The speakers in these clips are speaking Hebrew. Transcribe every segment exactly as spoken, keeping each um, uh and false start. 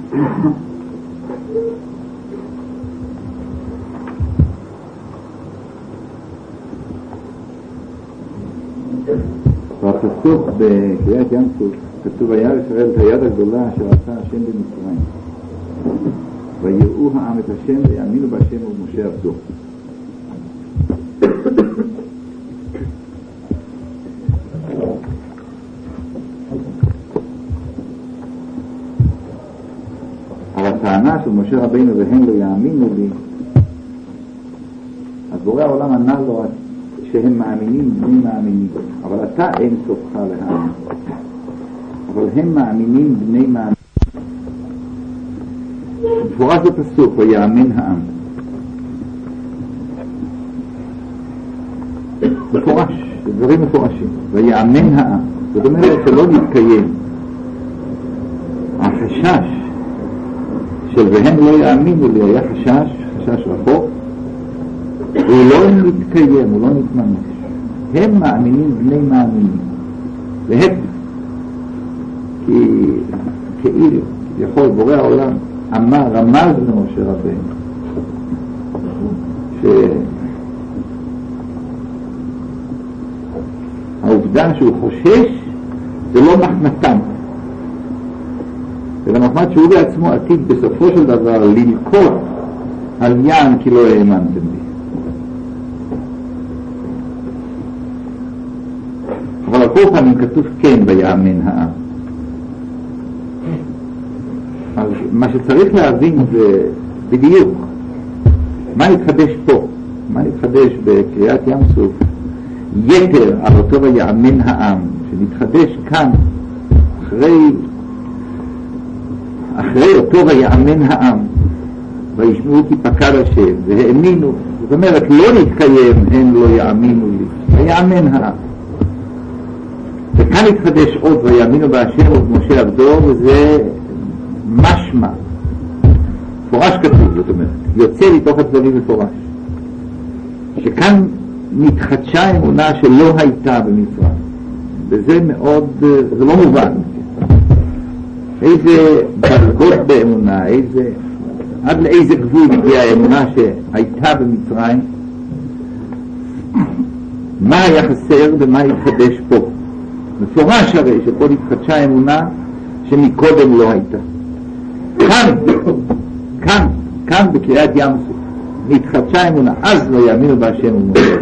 בפסוק בקריאת ים סוף כתוב היה ישראל את היד הגדולה אשר עשה השם במצרים ויראו העם את השם ויאמינו בהשם ובמשה עבדו. אבל הטענה של משה רבינו והם לא יאמינו לי, אז בורא העולם ענה לו שהם מאמינים בני מאמינים, אבל אתה אין סופך להאמין, אבל הם מאמינים בני מאמינים. מפורש בפסוק ויאמן העם, מפורש, דברים מפורשים, ויאמן העם, זאת אומרת שלא נתקיים החשש של והם לא יאמינו לי, היה חשש, חשש רחוק, הוא לא מתקיים, הוא לא נתממש. הם מאמינים בני מאמינים, להפך, כי כאילו יכול בורא העולם אמר, רמז למשה רבינו שהעובדה שהוא חושש זה לא מחמתם, אלא מחמת שהוא בעצמו עתיד בסופו של דבר ללקות על יען כי לא האמנתם בי. אבל על כל פעמים כתוב כן ויאמן העם. אז מה שצריך להבין זה בדיוק מה נתחדש פה, מה נתחדש בקריאת ים סוף יתר על אותו ויאמן העם שנתחדש כאן אחרי אחרי אותו ויאמן העם וישמעו כי פקד השם והאמינו, זאת אומרת לא נתקיים הם לא יאמינו לי, ויאמן העם. וכאן התחדש עוד ויאמינו בהשם ובמשה עבדו, וזה משמע פורש כתוב, זאת אומרת יוצא מתוך הדברים מפורש שכאן נתחדשה אמונה שלא הייתה במצרים, וזה מאוד, זה לא מובן איזה דרגות באמונה, איזה, עד לאיזה גבול הגיעה האמונה שהייתה במצרים, מה היה חסר ומה התחדש פה. מפורש הרי שפה נתחדשה האמונה שמקודם לא הייתה. כאן, כאן, כאן בקריאת ים סוף נתחדשה האמונה, אז לא יאמינו בהשם ומשה.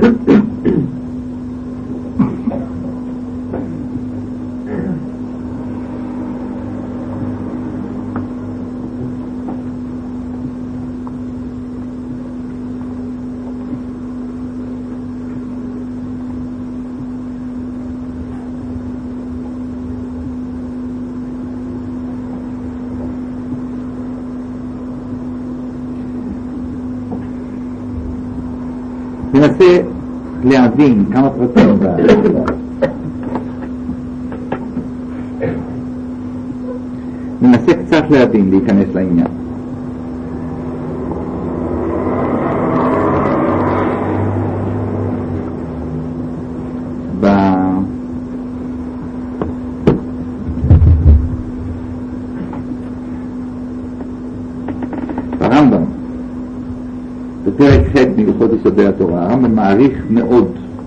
ננסה להבין כמה פרטים ננסה קצת להבין, להיכנס לעניין. ברמב"ם בפרק ח' מהלכות יסודי התורה, הרמב"ם מעריך מאוד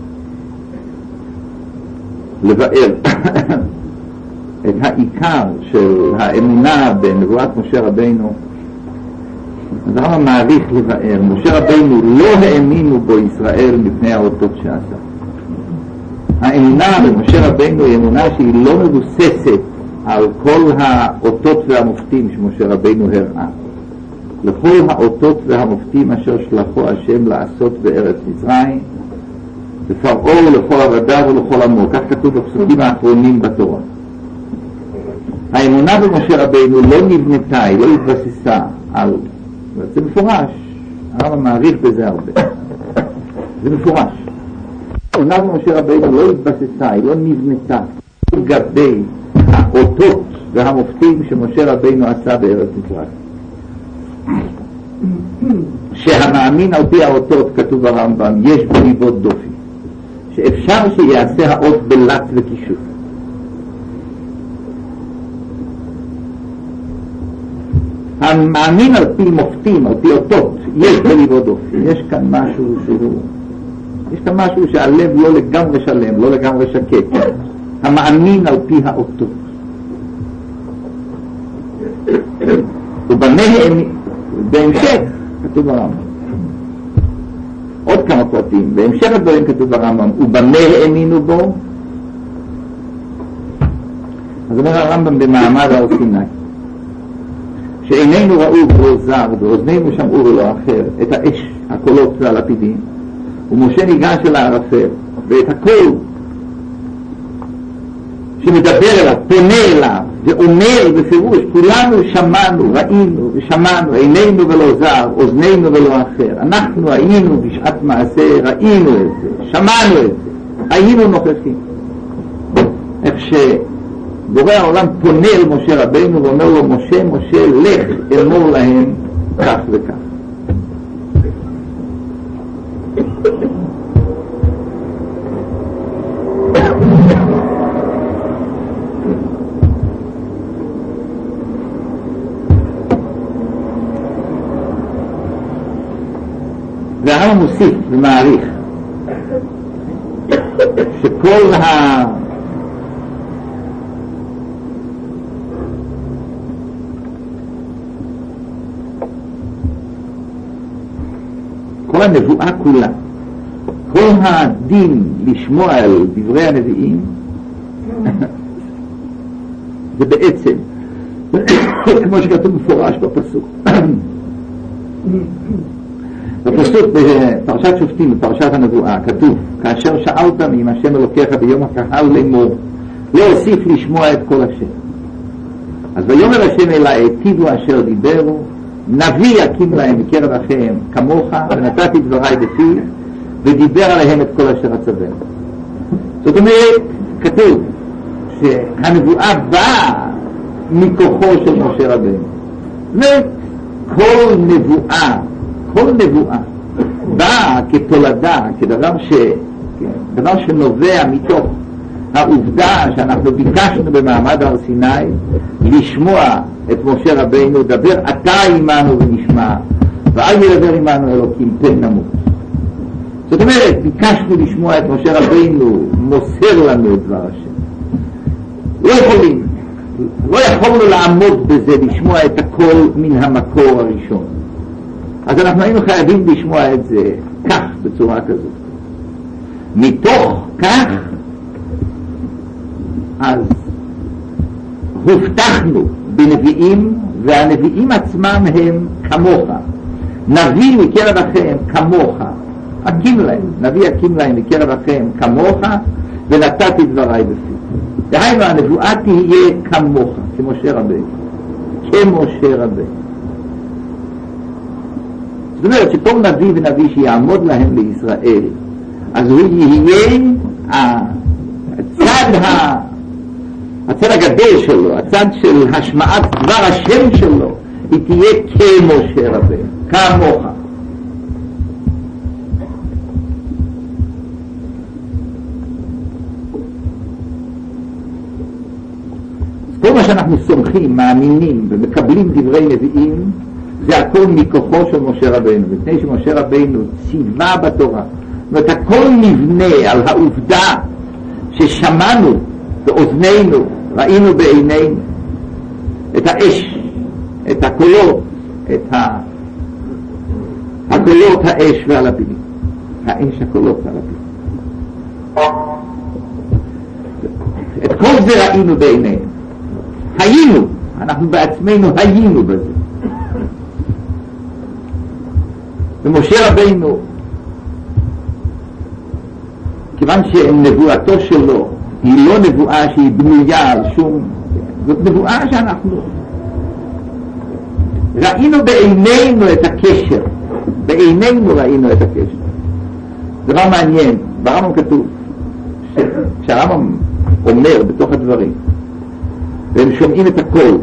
לבאר את העיקר של האמונה בנבואת משה רבינו. אז הרמב"ם מעריך לבאר, משה רבינו לא האמינו בו ישראל מפני האותות שעשה. האמונה במשה רבינו היא אמונה שהיא לא מבוססת על כל האותות והמופתים שמשה רבינו הראה, לכל האותות והמופתים אשר שלחו השם לעשות בארץ מצרים, לפרעה ולכל עבדיו ולכל עמו. כך כתוב בפסוקים האחרונים בתורה. האמונה במשה רבינו לא נבנתה, היא לא התבססה על, זה מפורש, הרמב"ם מעריך בזה הרבה, זה מפורש. האמונה במשה רבינו לא התבססה, היא לא נבנתה על גבי האותות והמופתים שמשה רבינו עשה בארץ מצרים. שהמאמין על פי האותות, כתוב ברמב"ם, יש בו ליבות דופי, שאפשר שיעשה האות בלט וקישוף. המאמין על פי מופתים, על פי אותות, יש בליבו דופי, יש כאן משהו שהוא, יש כאן משהו שהלב לא לגמרי שלם, לא לגמרי שקט, המאמין על פי האותות. ובמה האמין, בהמשך כתוב ברמב"ם, עוד כמה פרטים, בהמשך הדברים כתוב ברמב"ם, ובמה האמינו בו, אז אומר הרמב"ם במעמד הר סיני, שעינינו ראו ולא זר ואוזנינו שמעו ולא אחר את האש, הקולות והלפידים, ומשה ניגש אל הערפל ואת הקול שמדבר אליו, פונה אליו ואומר בפירוש, כולנו שמענו, ראינו ושמענו, עינינו ולא זר, אוזנינו ולא אחר, אנחנו היינו בשעת מעשה, ראינו את זה, שמענו את זה, היינו נוכחים. איך ש... בורא העולם פונה אל משה רבינו ואומר לו, משה, משה, לך אמור להם כך וכך. והרמב"ם מוסיף ומעריך שכל ה... כל הנבואה כולה, כל הדין לשמוע על דברי הנביאים, זה בעצם, כמו שכתוב מפורש בפסוק. בפסוק בפרשת שופטים, בפרשת הנבואה, כתוב, כאשר שאלת מעם השם אלוקיך ביום הקהל לאמור, לא אוסיף לשמוע את כל השם. אז ויאמר השם אלי, היטיבו אשר דיברו, נביא יקים להם מקרב אחיהם כמוך, ונתתי דבריי בפי ודיבר עליהם את כל אשר אצווה. זאת אומרת, כתוב שהנבואה באה מכוחו של משה רבינו. זאת אומרת, כל נבואה, כל נבואה באה כתולדה, כדבר ש... דבר שנובע מתוך העובדה שאנחנו ביקשנו במעמד הר סיני לשמוע את משה רבינו, דבר אתה עמנו ונשמע, ואל ידבר עמנו אלוקים פן נמות. זאת אומרת, ביקשנו לשמוע את משה רבינו מוסר לנו את דבר השם. לא יכולים, לא יכולנו לעמוד בזה, לשמוע את הכל מן המקור הראשון. אז אנחנו היינו חייבים לשמוע את זה כך, בצורה כזאת. מתוך כך אז הובטחנו בנביאים, והנביאים עצמם הם כמוך. נביא מקרב אחיהם כמוך, הקים להם, נביא הקים להם מקרב אחיהם כמוך, ונתתי דבריי בפי. דהיינו, הנבואה תהיה כמוך, כמשה רבינו, כמשה רבינו. זאת אומרת שכל נביא ונביא שיעמוד להם לישראל, אז הוא יהיה הצד ה... הצד הגדול שלו, הצד של השמעת דבר השם שלו, היא תהיה כמשה רבינו, כמוך. כל מה שאנחנו סומכים, מאמינים ומקבלים דברי נביאים, זה הכל מכוחו של משה רבינו, מפני שמשה רבינו ציווה בתורה. זאת אומרת, הכל נבנה על העובדה ששמענו באוזנינו, ראינו בעינינו את האש, את הקולות, את ה... הקולות, האש והלפידים. האש, הקולות והלפידים. את כל זה ראינו בעינינו. היינו, אנחנו בעצמנו היינו בזה. ומשה רבינו, כיוון שנבואתו שלו היא לא נבואה שהיא בנויה על שום, זאת נבואה שאנחנו ראינו בעינינו את הקשר, בעינינו ראינו את הקשר. דבר מעניין, ברמב"ם כתוב, כשהרמב"ם אומר בתוך הדברים, והם שומעים את הכל,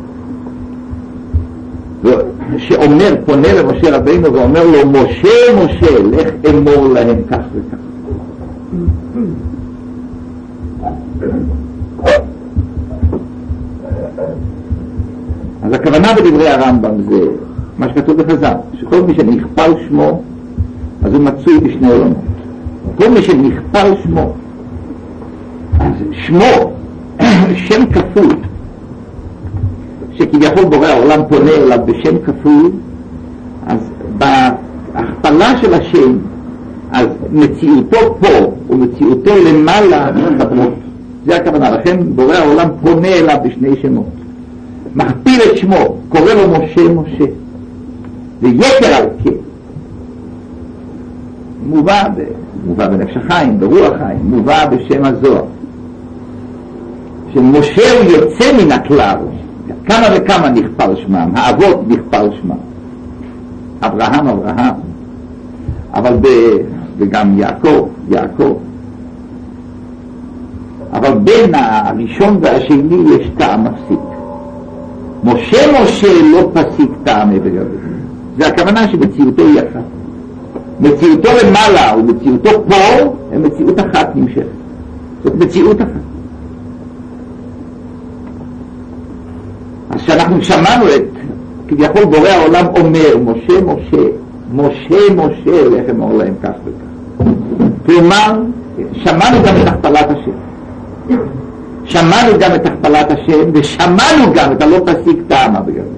שאומר, פונה למשה רבינו ואומר לו, משה, משה, לך אמור להם כך וכך. אז הכוונה בדברי הרמב"ם זה מה שכתוב בחז"ל, שכל מי שנכפל שמו אז הוא מצוי בשני עולמות. כל מי שנכפל שמו, אז שמו שם כפול שכביכול בורא העולם פונה אליו בשם כפול, אז בהכפלה של השם אז מציאותו פה ומציאותו למעלה מתחברות. זה הכוונה. לכן בורא העולם פונה אליו בשני שמות, מכפיל את שמו, קורא לו משה משה, ויתר על כן מובא, מובא בנפש החיים, ברוח החיים, מובא בשם הזוהר, שמשה הוא יוצא מן הכלל. כמה וכמה נכפל שמם, האבות נכפל שמם, אברהם אברהם, אבל ב... וגם יעקב יעקב, אבל בין הראשון והשני יש טעם מפסיק. משה משה לא פסיק טעם בגבי. זה הכוונה שמציאותו היא אחת, מציאותו למעלה ומציאותו פה הם מציאות אחת נמשכת. זאת מציאות אחת. אז שאנחנו שמענו את כביכול בורא העולם אומר משה משה משה משה הולך אמור להם כך וכך, כלומר שמענו גם את הכפלת השם, שמענו גם את הכפלת השם ושמענו גם את הלא פסיק טעמה בגלל זה.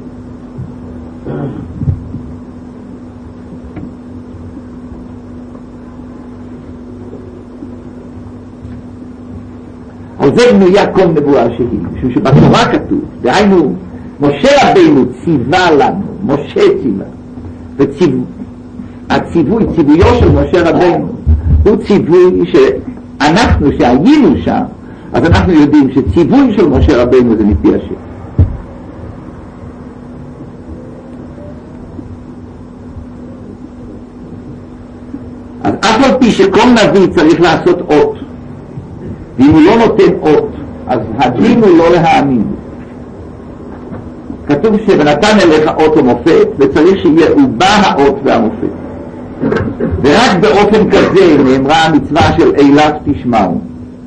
על זה בנויה כל נבואה שהיא, משום שבתורה כתוב, דהיינו משה רבינו ציווה לנו, משה ציווה, והציווי, ציוויו של משה רבינו הוא ציווי שאנחנו שהיינו שם, אז אנחנו יודעים שציווי של משה רבינו זה מפי השם. אז אף על פי שכל נביא צריך לעשות אות, ואם הוא לא נותן אות אז הדין הוא לא להאמין. כתוב שנתן אליך אות ומופת, וצריך שיהיה הוא בא האות והמופת, ורק באופן כזה נאמרה המצווה של אילת תשמעו.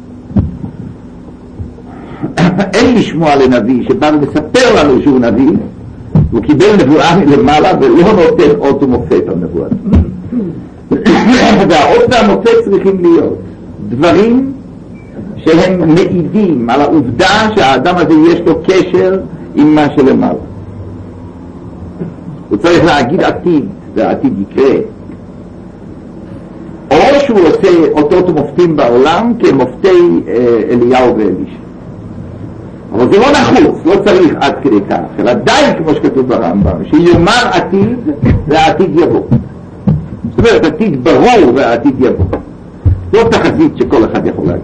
אין לשמוע לנביא שבא ומספר לנו שהוא נביא, הוא קיבל נבואה מלמעלה ולא נותן אות ומופת על נבואה. והאות והמופת צריכים להיות דברים שהם מעידים על העובדה שהאדם הזה יש לו קשר עם מה שלמעלה. הוא צריך להגיד עתיד, והעתיד יקרה. או שהוא עושה אותות ומופתים בעולם כמופתי אה, אליהו ואלישע. אבל זה לא נחוץ, לא צריך עד כדי כך, אלא די כמו שכתוב ברמב"ם, שיאמר עתיד והעתיד יבוא. זאת אומרת, עתיד ברור והעתיד יבוא. לא תחזית שכל אחד יכול להגיד.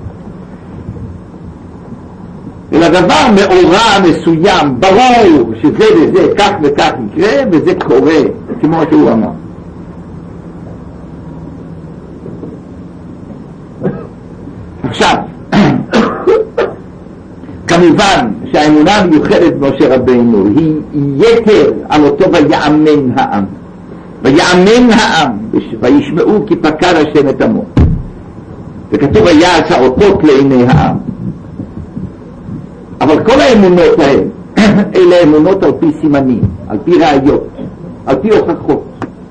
אלא דבר מאורע מסוים, ברור שזה וזה כך וכך יקרה, וזה קורה כמו שהוא אמר. עכשיו, כמובן שהאמונה המיוחדת במשה רבינו היא יתר על אותו ויאמן העם. ויאמן העם, וישמעו כי פקד השם את עמו. וכתוב ויעש האותות לעיני העם. אבל כל האמונות האלה, אלה אמונות על פי סימנים, על פי ראיות, על פי הוכחות.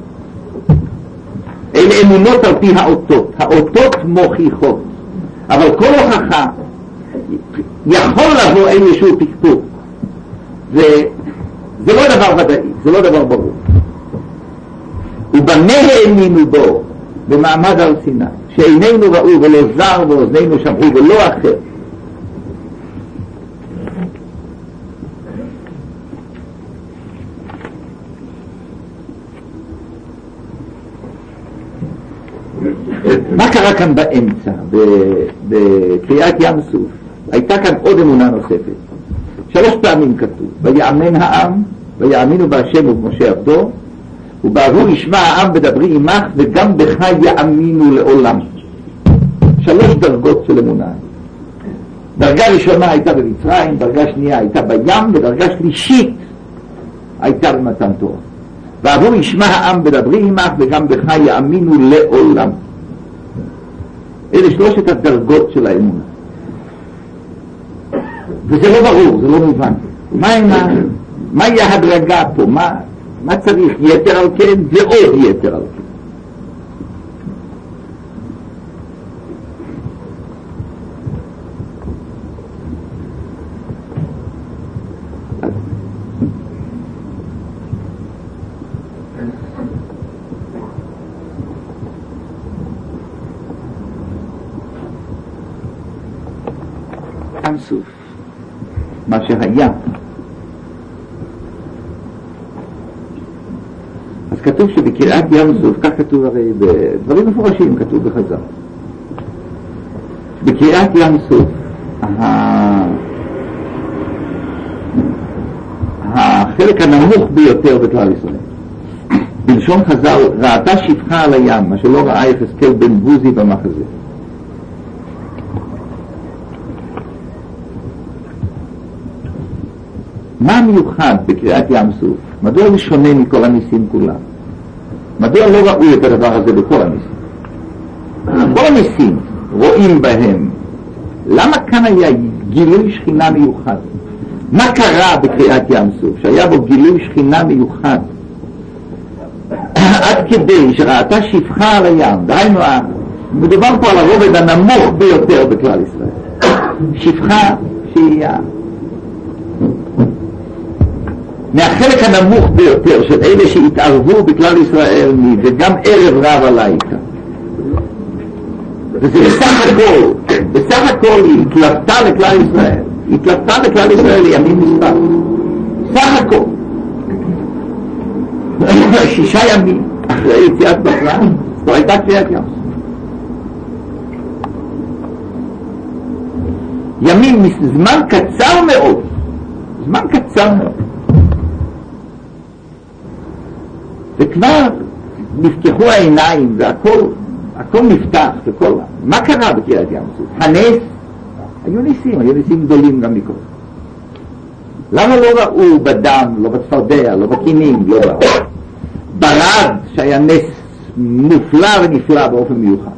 אלה אמונות על פי האותות. האותות מוכיחות. אבל כל הוכחה יכול לבוא איזשהו פקפוק. זה, זה לא דבר ודאי, זה לא דבר ברור. ובמה האמינו בו במעמד הר סיני, שעינינו ראו ולא זר ואוזנינו שמעו ולא אחר. מה קרה כאן באמצע, בקריאת ים סוף? הייתה כאן עוד אמונה נוספת. שלוש פעמים כתוב, ויאמן העם, ויאמינו בהשם ובמשה עבדו, ובעבור ישמע העם בדברי עמך, וגם בך יאמינו לעולם. שלוש דרגות של אמונה. דרגה ראשונה הייתה במצרים, דרגה שנייה הייתה בים, ודרגה שלישית הייתה במתן תורה. ועבור ישמע העם בדברי עמך, וגם בך יאמינו לעולם. אלה שלושת הדרגות של האמונה. וזה לא ברור, זה לא מובן. מה עם מה יהיה הדרגה פה? מה, מה צריך? יתר על כן ועוד יתר על כן. ים סוף, מה שהיה. אז כתוב שבקריאת ים סוף, כך כתוב הרי בדברים מפורשים, כתוב בחז"ל. בקריאת ים סוף, החלק הנמוך ביותר בכלל ישראל. בלשון חז"ל, ראתה שפחה על הים, מה שלא ראה יחזקאל בן בוזי במחזה. מה המיוחד בקריאת ים סוף? מדוע הוא שונה מכל הניסים כולם? מדוע לא ראו את הדבר הזה בכל הניסים? כל הניסים רואים בהם. למה כאן היה גילוי שכינה מיוחד? מה קרה בקריאת ים סוף שהיה בו גילוי שכינה מיוחד? עד כדי שראתה שפחה על הים, דהיינו, מדובר פה על הרובד הנמוך ביותר בכלל ישראל. שפחה שהיא מהחלק הנמוך ביותר של אלה שהתערבו בכלל ישראל, וגם ערב רב הלילה. וזה בסך הכל, בסך הכל היא התלבטה לכלל ישראל, היא התלבטה לכלל ישראל לימים מספר. סך הכל. שישה ימים אחרי יציאת מצרים, זו הייתה קריאת ים סוף. ימים, זמן קצר מאוד, זמן קצר מאוד. וכבר נפתחו העיניים והכל, הכל נפתח, וכל... מה קרה בקריאת ים סוף? הנס, היו ניסים, היו ניסים גדולים גם מכל. למה לא ראו בדם, לא בצפרדע, לא בכינים, לא ראו? ברד, שהיה נס מופלא ונפלא באופן מיוחד.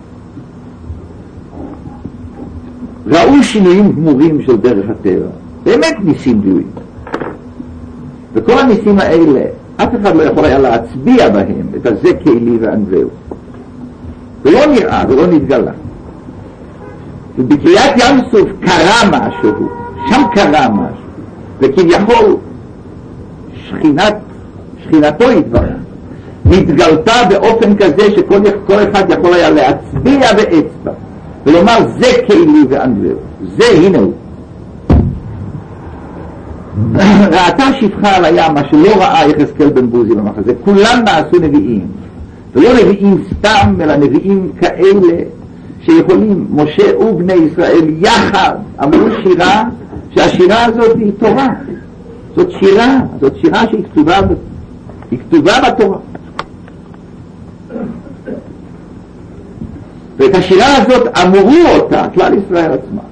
ראו שינויים גמורים של דרך הטבע, באמת ניסים גדולים. וכל הניסים האלה, אף אחד לא יכול היה להצביע בהם את הזה כאלי וענווהו. ולא נראה ולא נתגלה. ובקריאת ים סוף קרה משהו, שם קרה משהו, וכביכול שכינת, שכינתו התברר, נתגלתה באופן כזה שכל כל אחד יכול היה להצביע באצבע, ולומר זה כאלי וענווהו, זה הנה הוא. ראתה שפחה על הים, מה שלא ראה יחזקאל בן בוזי במחזה. כולם נעשו נביאים, ולא נביאים סתם, אלא נביאים כאלה שיכולים, משה ובני ישראל יחד אמרו שירה, שהשירה הזאת היא תורה. זאת שירה, זאת שירה שהיא כתובה, היא כתובה בתורה. ואת השירה הזאת אמרו אותה כלל ישראל עצמה.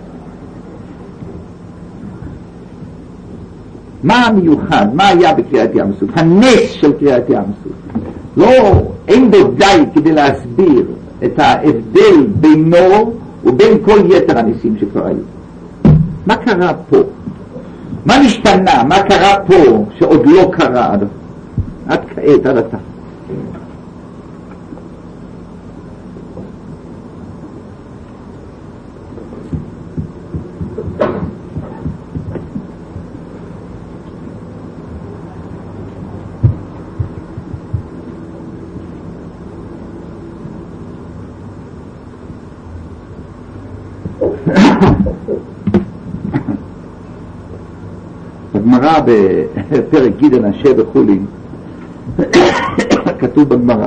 מה המיוחד? מה היה בקריאת ים סוף? הנס של קריאת ים סוף. לא, אין בו די כדי להסביר את ההבדל בינו ובין כל יתר הניסים שכבר היו. מה קרה פה? מה נשתנה? מה קרה פה שעוד לא קרה עד, עד כעת, עד עתה? בגמרא בפרק גידל נשה בחולין כתוב בגמרא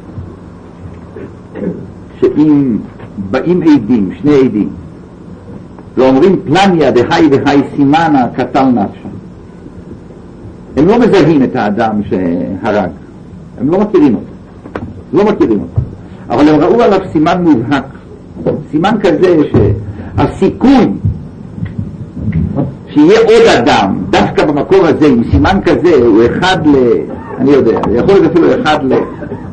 שאם באים עדים, שני עדים, ואומרים פלניה דהי והי סימנה קטל נפשה, הם לא מזהים את האדם שהרג, הם לא מכירים אותו, לא מכירים אותו, אבל הם ראו עליו סימן מובהק, סימן כזה שהסיכוי שיהיה עוד אדם דווקא במקור הזה עם סימן כזה הוא אחד ל... אני יודע, יכול להיות אפילו אחד ל...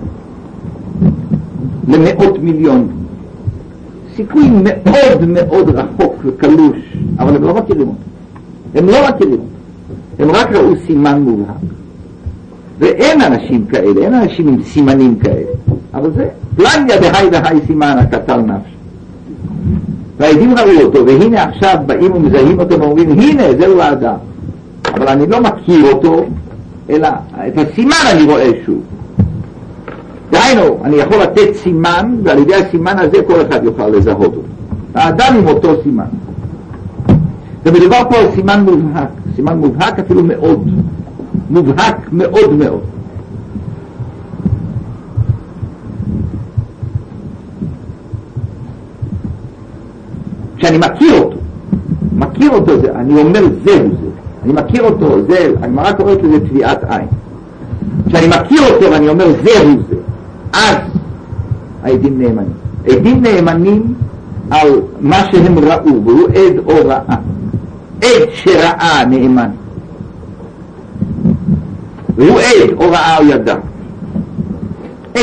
למאות מיליון, סיכוי מאוד מאוד רחוק וקלוש, אבל הם לא מכירים אותו, הם לא מכירים אותו. הם רק ראו סימן מובהק. ואין אנשים כאלה, אין אנשים עם סימנים כאלה. אבל זה, פלניה דהי דהי סימן הקטל נפש. והעדים ראו אותו, והנה עכשיו באים ומזהים אותו ואומרים, הנה, זהו האדם. אבל אני לא מכיר אותו, אלא את הסימן אני רואה שוב. דהיינו, אני יכול לתת סימן, ועל ידי הסימן הזה כל אחד יוכל לזהות אותו. האדם עם אותו סימן. ומדובר פה על סימן מובהק, סימן מובהק אפילו מאוד, מובהק מאוד מאוד. כשאני מכיר אותו, מכיר אותו, זה, אני אומר זהו זה, אני מכיר אותו, זה, אני רק קוראת לזה טביעת עין. כשאני מכיר אותו ואני אומר זהו זה, אז העדים נאמנים. עדים נאמנים על מה שהם ראו, והוא עד או ראה. עד שראה נאמן. והוא עד או ראה או ידע. עד.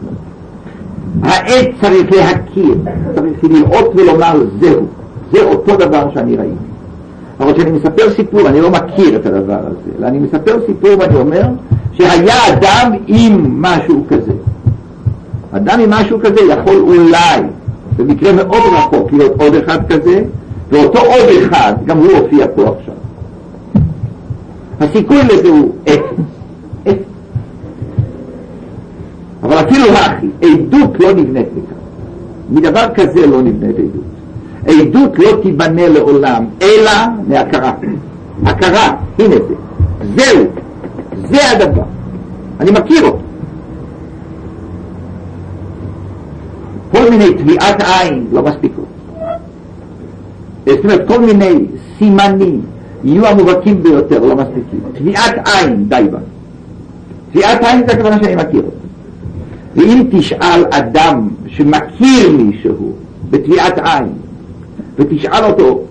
העד צריך להכיר, צריך לראות ולומר זהו. זה אותו דבר שאני ראיתי. אבל כשאני מספר סיפור, אני לא מכיר את הדבר הזה, אלא אני מספר סיפור ואני אומר שהיה אדם עם משהו כזה. אדם עם משהו כזה יכול אולי, במקרה מאוד רחוק, להיות עוד אחד כזה, ואותו עוד אחד, גם הוא הופיע פה עכשיו. הסיכוי לזה הוא אפס. אפס. אבל אפילו הכי, עדות לא נבנית לכך. מדבר כזה לא נבנית עדות. עדות לא תיבנה לעולם, אלא מהכרה. הכרה, הנה זה. זהו. זה הדבר. אני מכיר אותו. כל מיני טביעת עין לא מספיקות. זאת אומרת, כל מיני סימנים יהיו המובהקים ביותר, לא מספיקים. טביעת עין, די בה. טביעת עין זה הכוונה שאני מכיר אותו. ואם תשאל אדם שמכיר מישהו בטביעת עין, ותשאל אותו,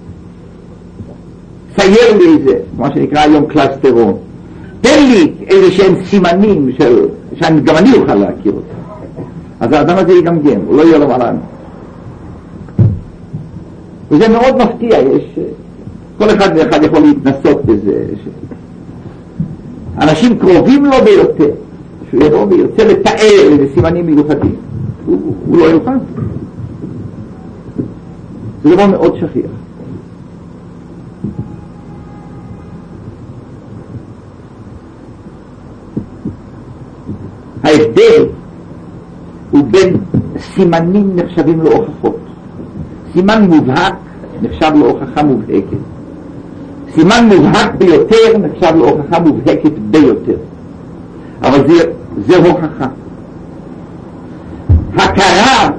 צייר לי איזה, מה שנקרא היום קלסטרון, תן לי איזה שהם סימנים של, שגם אני אוכל להכיר אותו. אז האדם הזה יגמגם, הוא לא יהיה לו מה לענות. וזה מאוד מפתיע, יש, כל אחד ואחד יכול להתנסות בזה. ש... אנשים קרובים לו ביותר, שהוא יבוא וירצה לתאר איזה סימנים מיוחדים, הוא, הוא לא יוכל. זה דבר מאוד שכיח. ההבדל הוא בין סימנים נחשבים להוכחות. סימן מובהק נחשב להוכחה מובהקת. סימן מובהק ביותר נחשב להוכחה מובהקת ביותר. אבל זה, זה הוכחה. הכרה,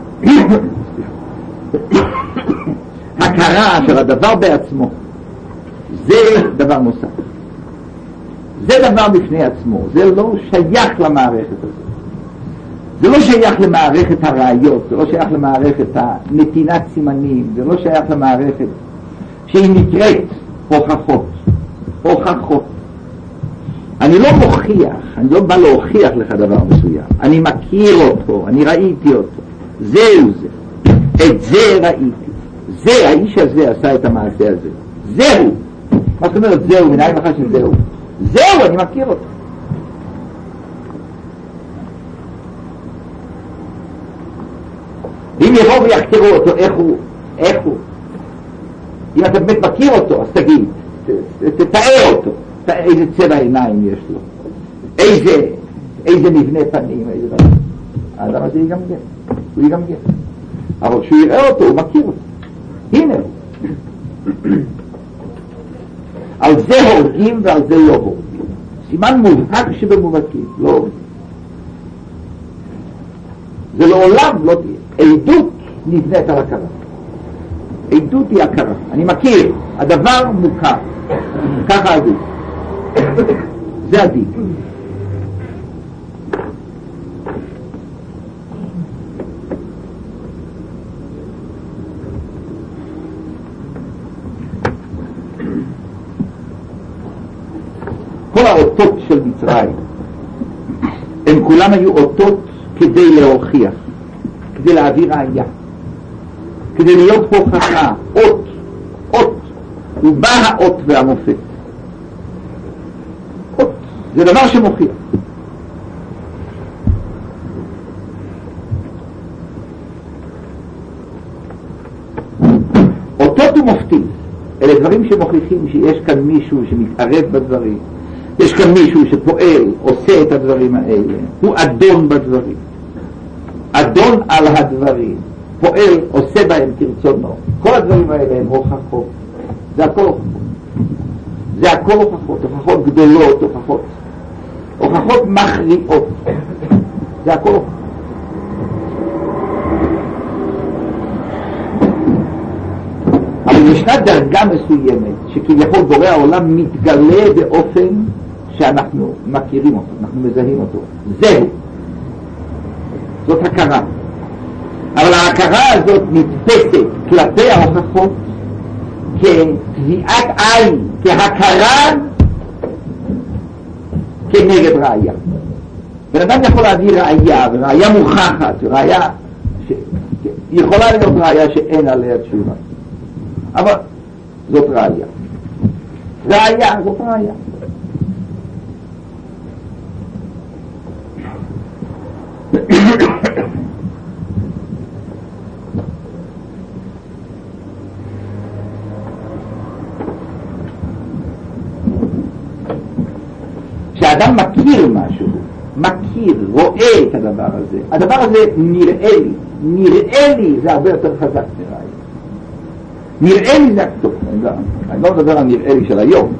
הכרה של הדבר בעצמו, זה דבר נוסף. זה דבר בפני עצמו. זה לא שייך למערכת הזאת. זה לא שייך למערכת הראיות, זה לא שייך למערכת הנתינת סימנים, זה לא שייך למערכת שהיא נקראת הוכחות. הוכחות. אני לא מוכיח, אני לא בא להוכיח לך דבר מסוים. אני מכיר אותו, אני ראיתי אותו. זהו זה. את זה ראיתי. זה, האיש הזה עשה את המעשה הזה. זהו. מה זאת אומרת זהו? מנהל לך שזהו. זהו, אני מכיר אותו. אם יבואו ויחקרו אותו, איך הוא, איך הוא. אם אתה באמת מכיר אותו, אז תגיד, תתאר אותו. איזה צבע עיניים יש לו. איזה, איזה מבנה פנים, איזה דבר. האדם הזה יגמגם. הוא יגמגם. אבל כשהוא יראה אותו, הוא מכיר אותו. הנה הוא. על זה הורגים ועל זה לא הורגים. סימן מובהק שבמובהקים, לא הורגים. זה לעולם לא תהיה. עדות נבנית על הכרה. עדות היא הכרה. אני מכיר. הדבר מוכר. ככה עדות. זה עדית. כל האותות של מצרים הם כולם היו אותות כדי להוכיח, כדי להעביר ראיה, כדי להיות הוכחה, אות, אות, ובא האות והמופת. זה דבר שמוכיח. אותות ומופתים, אלה דברים שמוכיחים שיש כאן מישהו שמתערב בדברים, יש כאן מישהו שפועל, עושה את הדברים האלה, הוא אדון בדברים, אדון על הדברים, פועל, עושה בהם כרצונו. כל הדברים האלה הם הוכחות, זה הכל הוכחות, זה הכל הוכחות, הוכחות גדולות, הוכחות, הוכחות מכריעות, זה הכל הוכחות. אבל ישנה דרגה מסוימת שכביכול בורא העולם מתגלה באופן שאנחנו מכירים אותו, אנחנו מזהים אותו, זהו, זאת הכרה. אבל ההכרה הזאת נתפסת כלפי ההוכחות כתביעת עין, כהכרה כנגד ראיה. בן אדם יכול להביא ראיה, וראיה מוכחת, ראיה ש... יכולה להיות ראיה שאין עליה תשובה, אבל זאת ראיה, ראיה זאת ראיה. כשאדם מכיר משהו, מכיר, רואה את הדבר הזה, הדבר הזה נראה לי, נראה לי זה הרבה יותר חזק מראי. נראה לי זה טוב, אני לא מדבר על נראה לי של היום,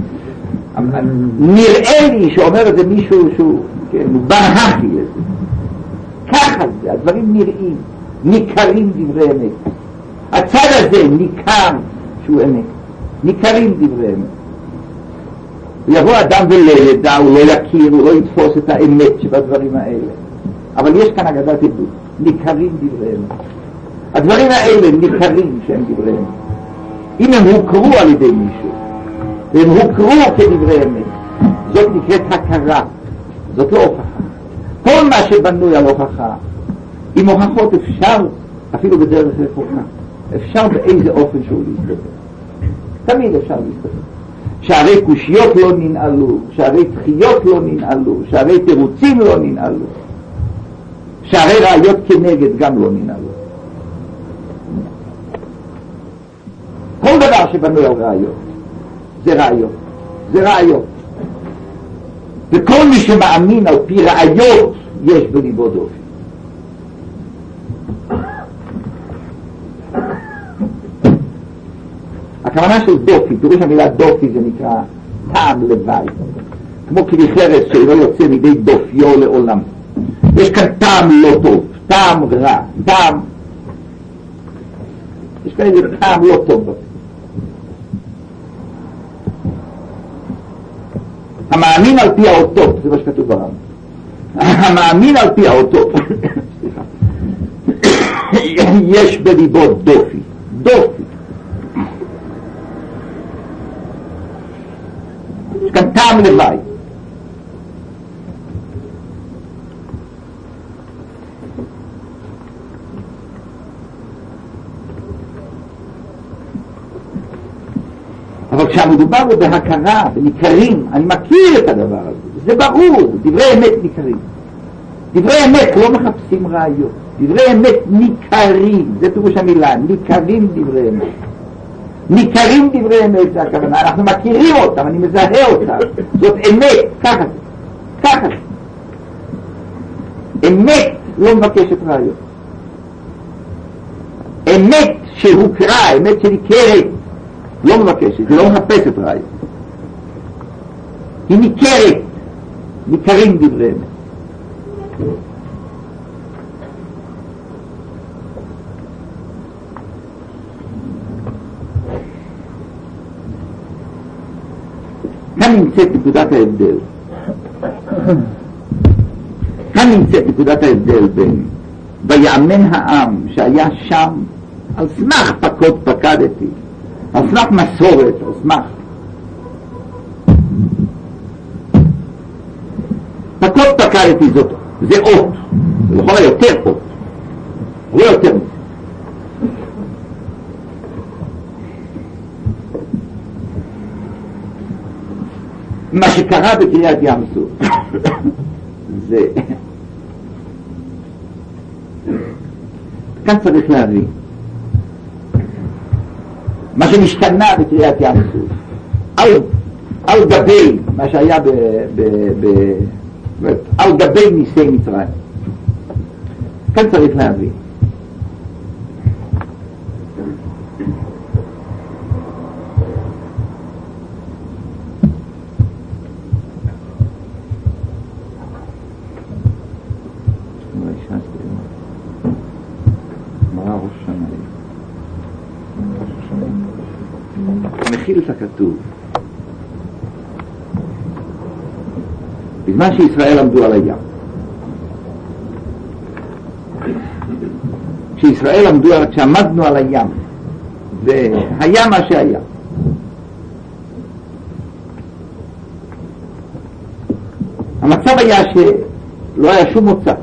נראה לי שאומר את זה מישהו שהוא, כן, הוא ברהקי לזה. ככה זה, הדברים נראים, ניכרים דברי אמת. הצד הזה ניכר שהוא אמת, ניכרים דברי אמת. יבוא אדם ולא ידע, הוא לא יכיר, הוא לא יתפוס את האמת שבדברים האלה. אבל יש כאן אגדת עדות, ניכרים דברי אמת. הדברים האלה ניכרים שהם דברי אמת. אם הם הוכרו על ידי מישהו, והם הוכרו כדברי אמת, זאת נקראת הכרה, זאת לא הוכחה. כל מה שבנוי על הוכחה, עם הוכחות אפשר, אפילו בדרך רחוקה, אפשר באיזה אופן שהוא להסתכל. תמיד אפשר להסתכל. שערי קושיות לא ננעלו, שערי תחיות לא ננעלו, שערי תירוצים לא ננעלו, שערי ראיות כנגד גם לא ננעלו. כל דבר שבנוי על ראיות, זה ראיות, זה ראיות. וכל מי שמאמין על פי ראיות, יש בליבו דופי. הכוונה של דופי, פירוש המילה דופי זה נקרא טעם לוואי, כמו כלי חרס שלא יוצא מידי דופיו לעולם. יש כאן טעם לא טוב, טעם רע, טעם, יש כאן איזה טעם לא טוב. המאמין על פי האותות, זה מה שכתוב ברם, המאמין על פי האותות, יש בליבו דופי, דופי. יש כאן טעם לוואי. אבל כשמדובר בהכרה, בניכרים, אני מכיר את הדבר הזה, זה ברור, דברי אמת ניכרים. דברי אמת לא מחפשים ראיות, דברי אמת ניכרים, זה פירוש המילה, ניכרים דברי אמת. ניכרים דברי אמת, זה הכוונה, אנחנו מכירים אותם, אני מזהה אותם, זאת אמת, ככה זה, ככה זה. אמת לא מבקשת ראיות. אמת שהוכרה, אמת שניכרת, לא מבקשת, היא לא מחפשת ראיות. היא ניכרת, ניכרים דברי אמת. כאן נמצאת נקודת ההבדל. כאן נמצאת נקודת ההבדל בין ויאמן העם שהיה שם על סמך פקוד פקדתי, על סמך מסורת, על סמך פקוד פקדתי, זאת, זה אות, זה לכל היותר אות, לא יותר מזה. מה שקרה בקריאת ים סוף זה כאן צריך להבין מה שנשתנה בקריאת ים סוף על, על גבי מה שהיה ב, ב, ב, ב, על גבי ניסי מצרים. כאן צריך להבין מכיל את הכתוב בזמן שישראל עמדו על הים, כשישראל עמדו, כשעמדנו על הים והיה מה שהיה, המצב היה שלא היה שום מוצא.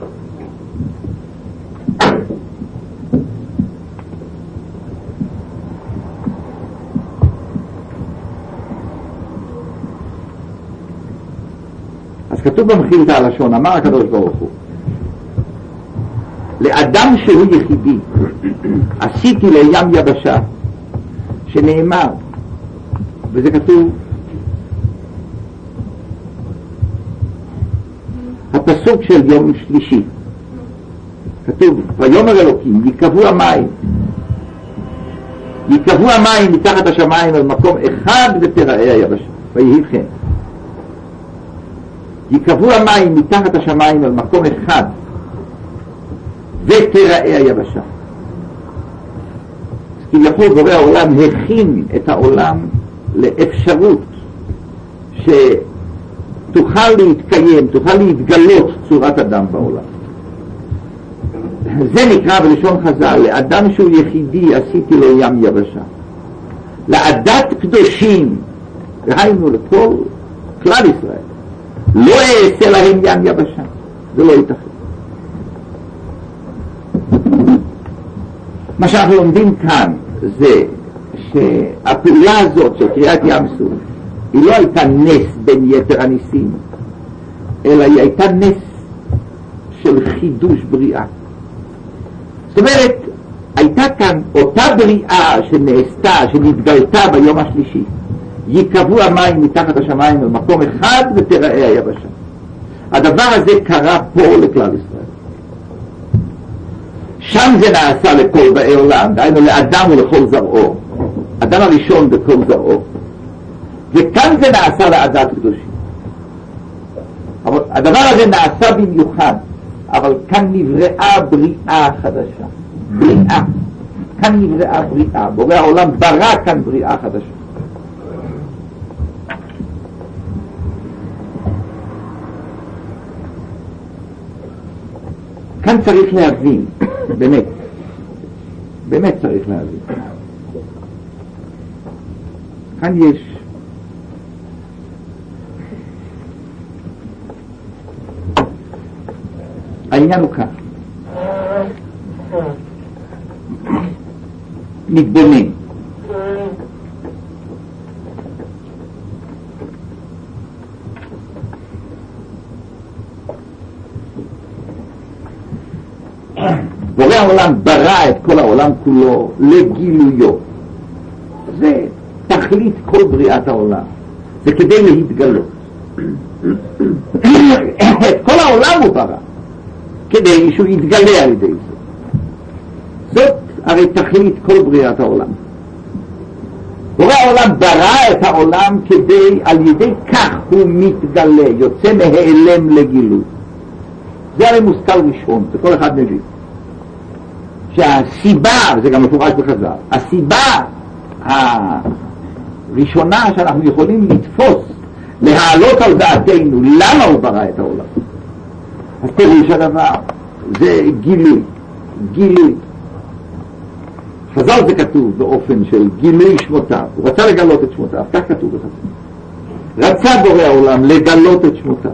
אז כתוב במחילת הלשון, אמר הקדוש ברוך הוא, לאדם שהוא יחידי עשיתי לו ים יבשה, שנאמר, וזה כתוב, הפסוק של יום שלישי, כתוב, ויאמר אלוקים, ייקבעו המים, ייקבעו המים מתחת השמיים על מקום אחד ותראה היבשה, ויהי כן. ייקבעו המים מתחת השמיים על מקום אחד ותראה היבשה. אז כביכול בורא העולם הכין את העולם לאפשרות שתוכל להתקיים, תוכל להתגלות צורת אדם בעולם. זה נקרא בלשון חז"ל, לאדם שהוא יחידי עשיתי לו ים יבשה. לעדת קדושים, והיינו לכל כלל ישראל, לא אעשה להם ים יבשה. זה לא ייתכן. מה שאנחנו לומדים כאן זה שהפעולה הזאת של קריאת ים סוף היא לא הייתה נס בין יתר הניסים, אלא היא הייתה נס של חידוש בריאה. זאת אומרת, הייתה כאן אותה בריאה שנעשתה, שנתגלתה ביום השלישי. ייקבעו המים מתחת השמיים במקום אחד ותראה היבשה. הדבר הזה קרה פה לכלל ישראל. שם זה נעשה לכל באי עולם, דהיינו לאדם ולכל זרעו. אדם הראשון בכל זרעו. וכאן זה נעשה לעדת קדושים. אבל הדבר הזה נעשה במיוחד, אבל כאן נבראה בריאה חדשה. בריאה. כאן נבראה בריאה. בורא העולם ברא כאן בריאה חדשה. כאן צריך להבין, באמת, באמת צריך להבין. כאן יש העניין הוא כאן. מתבונן. בורא העולם ברא את כל העולם כולו לגילויו. זה תכלית כל בריאת העולם. זה כדי להתגלות. את כל העולם הוא ברא כדי שהוא יתגלה על ידי זה. זאת הרי תכלית כל בריאת העולם. בורא העולם ברא את העולם כדי, על ידי כך הוא מתגלה, יוצא מהיעלם לגילוי. זה הרי מושכל ראשון, זה כל אחד מבין. שהסיבה, וזה גם מפורש בחז"ל, הסיבה הראשונה שאנחנו יכולים לתפוס, להעלות על דעתנו למה הוא ברא את העולם. אז פירוש הדבר, זה גילוי, גילוי. חז"ל זה כתוב באופן של גילוי שמותיו, הוא רצה לגלות את שמותיו, כך כתוב בחז"ל. רצה בורא העולם לגלות את שמותיו.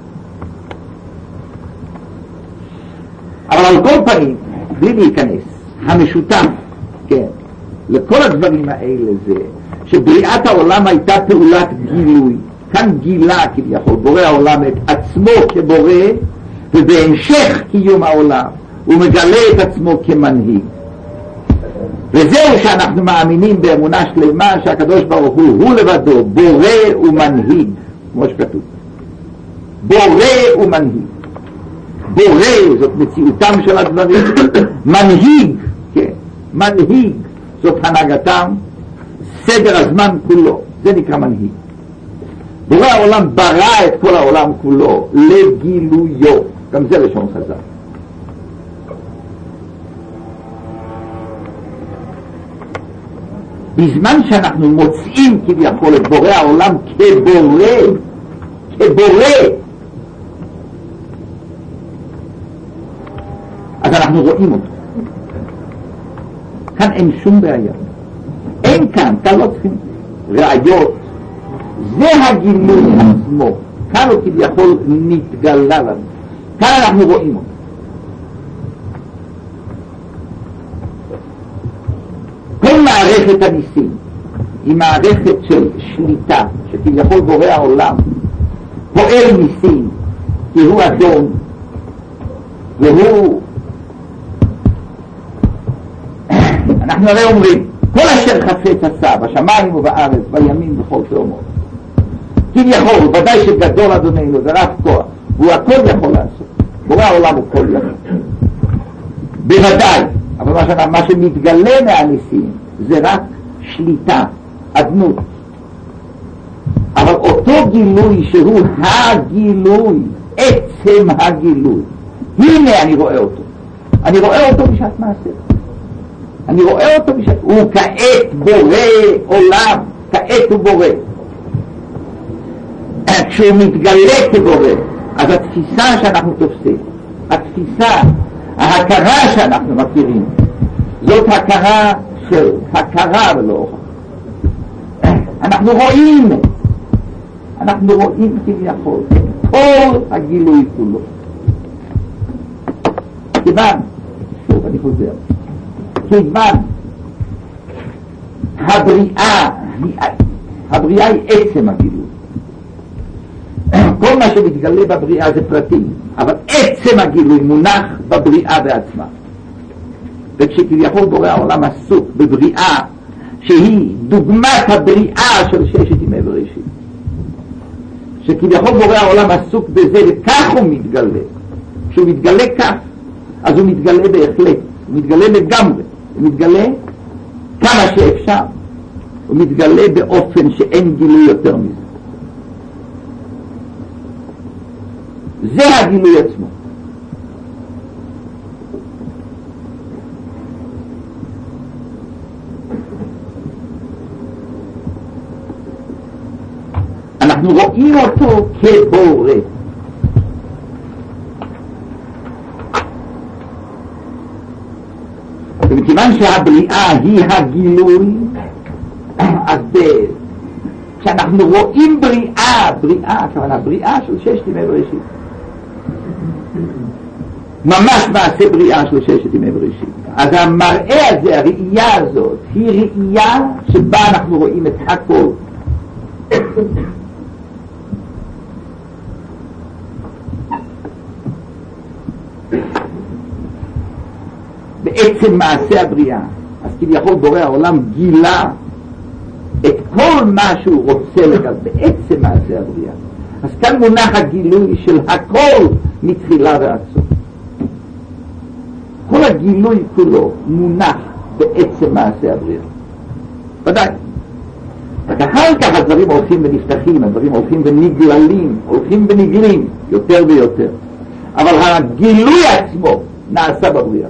אבל על כל פנים, בלי להיכנס, המשותף, כן, לכל הדברים האלה זה שבריאת העולם הייתה פעולת גילוי, כאן גילה כביכול בורא העולם את עצמו כבורא, ובהמשך קיום העולם הוא מגלה את עצמו כמנהיג. וזהו שאנחנו מאמינים באמונה שלמה שהקדוש ברוך הוא הוא לבדו בורא ומנהיג, כמו שכתוב, בורא ומנהיג. בורא זאת מציאותם של הדברים, מנהיג, כן, מנהיג זאת הנהגתם, סדר הזמן כולו, זה נקרא מנהיג. בורא העולם ברא את כל העולם כולו לגילויו, גם זה לשון חז"ל. בזמן שאנחנו מוצאים כביכול את בורא העולם כבורא, כבורא, אז אנחנו רואים אותו. כאן אין שום בעיה. אין כאן, כאן לא צריכים ראיות. זה הגילוי עצמו. כאן הוא כביכול נתגלה לנו. כאן אנחנו רואים אותו. כל מערכת הניסים היא מערכת של שליטה, שכביכול בורא העולם פועל ניסים, כי הוא אדון, והוא, אנחנו הרי אומרים, כל אשר חפץ עשה בשמיים ובארץ, בימים ובכל תאומות, כביכול, ודאי שגדול אדוננו, זה רב כוח, והוא הכל יכול לעשות. בורא העולם הוא כל יכול. בוודאי, אבל מה, שאני, מה שמתגלה מהניסים זה רק שליטה, אדנות. אבל אותו גילוי שהוא הגילוי, עצם הגילוי, הנה אני רואה אותו. אני רואה אותו בשעת מעשה. אני רואה אותו בשעת... הוא כעת בורא עולם, כעת הוא בורא. כשהוא מתגלה כבורא, אז התפיסה שאנחנו תופסים, התפיסה, ההכרה שאנחנו מכירים, זאת הכרה של הכרה ולא הוכחה. אנחנו רואים, אנחנו רואים כביכול את כל הגילוי כולו. כיוון, שוב אני חוזר, כיוון הבריאה, הבריאה היא עצם הגילוי. כל מה שמתגלה בבריאה זה פרטים, אבל עצם הגילוי מונח בבריאה בעצמה. וכשכביכול בורא העולם עסוק בבריאה שהיא דוגמת הבריאה של ששת ימי בראשית, שכביכול בורא העולם עסוק בזה וכך הוא מתגלה. כשהוא מתגלה כך, אז הוא מתגלה בהחלט, הוא מתגלה לגמרי, הוא מתגלה כמה שאפשר, הוא מתגלה באופן שאין גילוי יותר מזה. זה הגילוי עצמו. אנחנו רואים אותו כבורא. ומכיוון שהבריאה היא הגילוי, אז כשאנחנו רואים בריאה, בריאה, כוונה בריאה של ששת ימי בראשית, ממש מעשה בריאה של ששת ימי בראשית, אז המראה הזה, הראייה הזאת, היא ראייה שבה אנחנו רואים את הכל. בעצם מעשה הבריאה. אז כביכול בורא העולם גילה את כל מה שהוא רוצה לגלות בעצם מעשה הבריאה. אז כאן מונח הגילוי של הכל מתחילה ועד סוף. כל הגילוי כולו מונח בעצם מעשה הבריאה. ודאי. אחר כך הדברים הולכים ונפתחים, הדברים הולכים ונגללים, הולכים ונגלים יותר ויותר. אבל הגילוי עצמו נעשה בבריאה.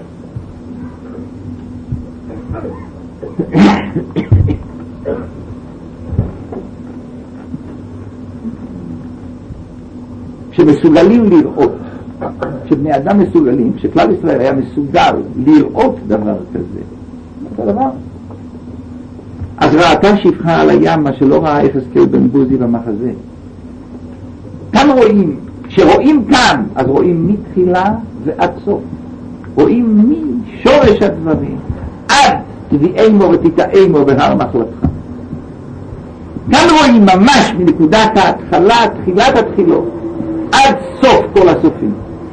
כשמסוגלים לראות, כשבני אדם מסוגלים, כשכלל ישראל היה מסוגל לראות דבר כזה, אותו דבר, אז ראתה שפחה על הים, מה שלא ראה יחזקאל בן בוזי במחזה. כאן רואים, כשרואים כאן, אז רואים מתחילה ועד סוף. רואים משורש הדברים עד תביאי מו ותתאי מו בהר מחלתך. כאן רואים ממש מנקודת ההתחלה, תחילת התחילות, עד סוף כל הסופים.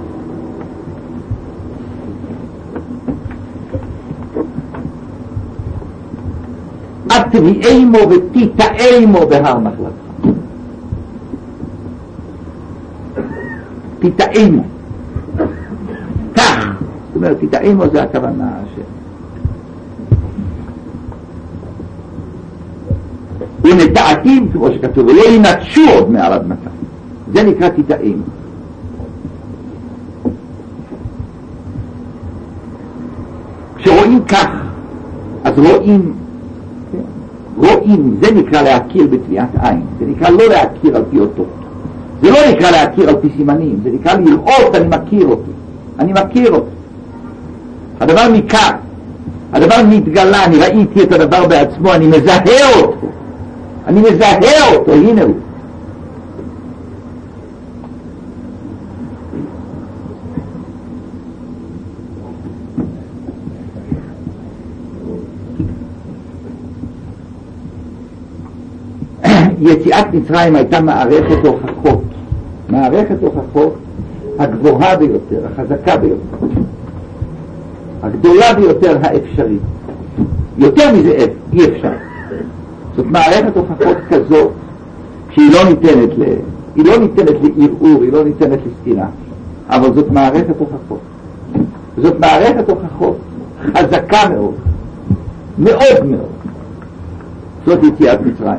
עד תביאמו ותתאמו בהר מחלתך. תתאמו. כך. זאת אומרת, תתאמו זה הכוונה של... ונטעתים, כמו שכתוב, ולא ינטשו עוד מעל אדמתם. זה נקרא תתאמו. כשרואים כך, אז רואים, רואים, זה נקרא להכיר בטביעת עין. זה נקרא לא להכיר על פי אותו. זה לא נקרא להכיר על פי סימנים. זה נקרא לראות, אני מכיר אותי. אני מכיר אותי. הדבר ניכר. הדבר מתגלה, אני ראיתי את הדבר בעצמו, אני מזהה אותו. אני מזהה אותו, הנה הוא. יציאת מצרים הייתה מערכת הוכחות. מערכת הוכחות הגבוהה ביותר, החזקה ביותר. הגדולה ביותר האפשרית. יותר מזה אי אפשר. זאת מערכת הוכחות כזאת שהיא לא ניתנת ל... היא לא ניתנת לערעור, היא לא ניתנת לסתירה. אבל זאת מערכת הוכחות. זאת מערכת הוכחות חזקה מאוד. מאוד מאוד. זאת יציאת מצרים.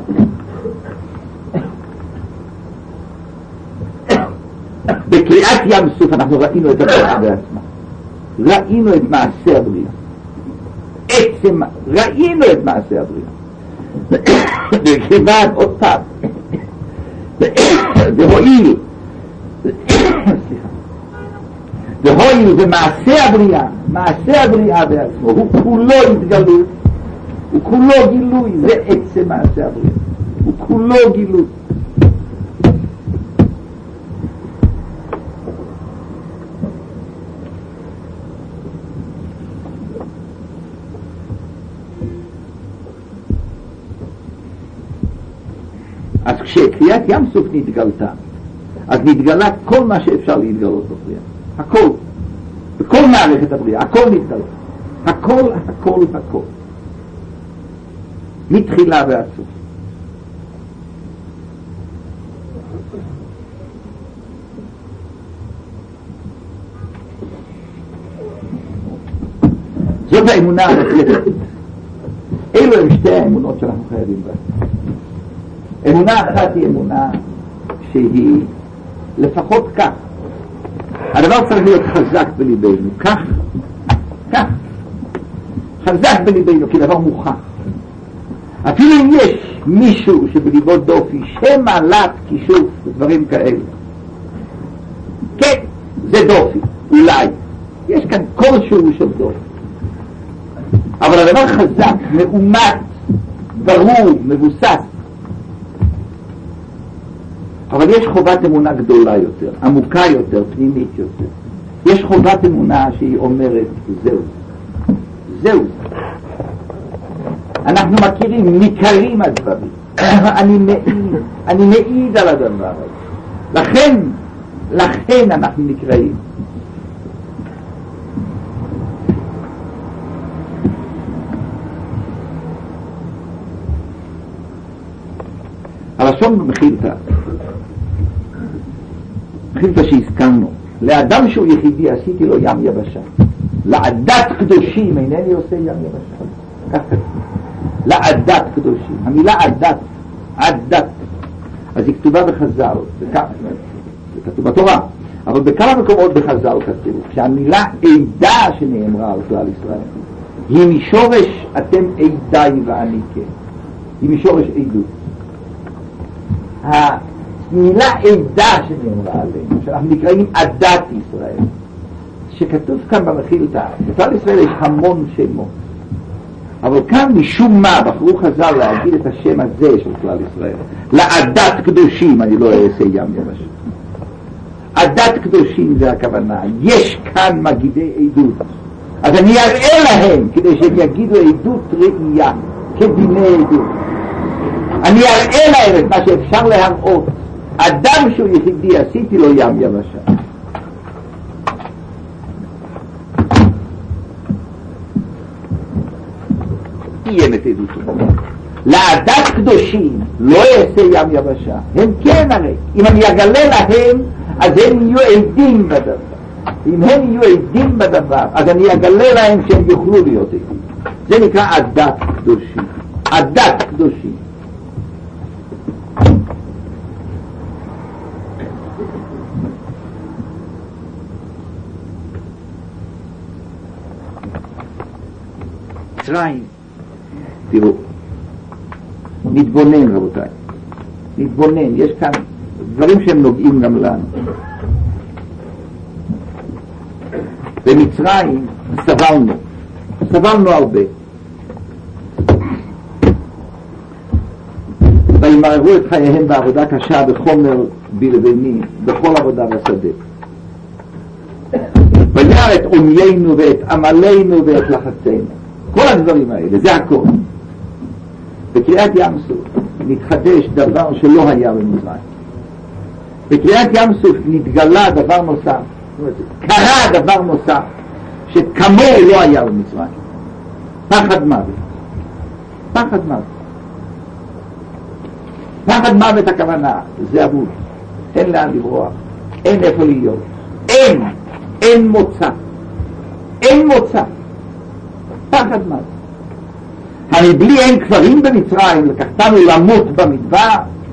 בקריאת ים סוף אנחנו ראינו את הבריאה בעצמה. ראינו את מעשה הבריאה. עצם, ראינו את מעשה הבריאה. וכיוון עוד פעם. והואיל. והואיל ומעשה הבריאה, מעשה הבריאה בעצמו, הוא כולו התגלות, הוא כולו גילוי, זה עצם מעשה הבריאה. הוא כולו גילוי. אז כשקריאת ים סוף נתגלתה, אז נתגלה כל מה שאפשר להתגלות בבריאה. הכל. בכל מערכת הבריאה, הכל נתגלה. הכל, הכל, הכל. מתחילה ועד סוף. זאת האמונה המחלטת. אלו הם שתי האמונות שאנחנו חייבים בה. אמונה אחת היא אמונה שהיא לפחות כך. הדבר צריך להיות חזק בליבנו, כך, כך. חזק בליבנו, כי דבר מוכח. אפילו אם יש מישהו שבליבו דופי, שמעלת כישוף ודברים כאלה. כן, זה דופי, אולי. יש כאן כלשהו של דופי. אבל הדבר חזק, מאומת, ברור, מבוסס. אבל יש חובת אמונה גדולה יותר, עמוקה יותר, פנימית יותר. יש חובת אמונה שהיא אומרת, זהו. זהו. אנחנו מכירים, ניכרים הדברים. אני מעיד, אני מעיד על הדבר הזה. לכן, לכן אנחנו נקראים. הלשון במחילתא. מחילתא שהזכרנו. לאדם שהוא יחידי עשיתי לו ים יבשה. לעדת קדושים אינני עושה ים יבשה. כך כתוב. לעדת קדושים. המילה עדת, עדת. אז היא כתובה בחז"ל. זה כתוב בתורה. אבל בכמה מקומות בחז"ל כתוב. שהמילה עדה שנאמרה על כלל ישראל. היא משורש אתם עדיי ואני כן. היא משורש עדות. המילה עדה שנאמרה עלינו, שאנחנו נקראים עדת ישראל, שכתוב כאן במחילתא, בכלל ישראל יש המון שמות, אבל כאן משום מה בחרו חז"ל להגיד את השם הזה של כלל ישראל, לעדת קדושים, אני לא אעשה ים יבשה. עדת קדושים זה הכוונה, יש כאן מגידי עדות, אז אני אראה להם כדי שהם יגידו עדות ראייה, כדיני עדות. אני אראה להם את מה שאפשר להראות. אדם שהוא יחידי, עשיתי לו ים יבשה. יהיה מתעדותו. לעדת קדושים לא יעשה ים יבשה. הם כן הרי. אם אני אגלה להם, אז הם יהיו עדים בדבר. אם הם יהיו עדים בדבר, אז אני אגלה להם שהם יוכלו להיות עדים. זה נקרא עדת קדושים. עדת קדושים. מצרים. תראו, נתבונן רבותיי, נתבונן, יש כאן דברים שהם נוגעים גם לנו. במצרים סבלנו, סבלנו הרבה. וימררו את חייהם בעבודה קשה בחומר בלבני, בכל עבודה בשדה. וירא את עוניינו ואת עמלנו ואת לחצנו. כל הדברים האלה, זה הכל. בקריאת ים סוף נתחדש דבר שלא היה במצרים. בקריאת ים סוף נתגלה דבר נוסף, קרה דבר נוסף שכמוהו לא היה במצרים. פחד מוות. פחד מוות. פחד מוות הכוונה, זה אבוד. אין לאן לברוח, אין איפה להיות. אין, אין מוצא. אין מוצא. פחד מוות. הרי בלי אין כפרים במצרים, לקחתנו למות במדבר.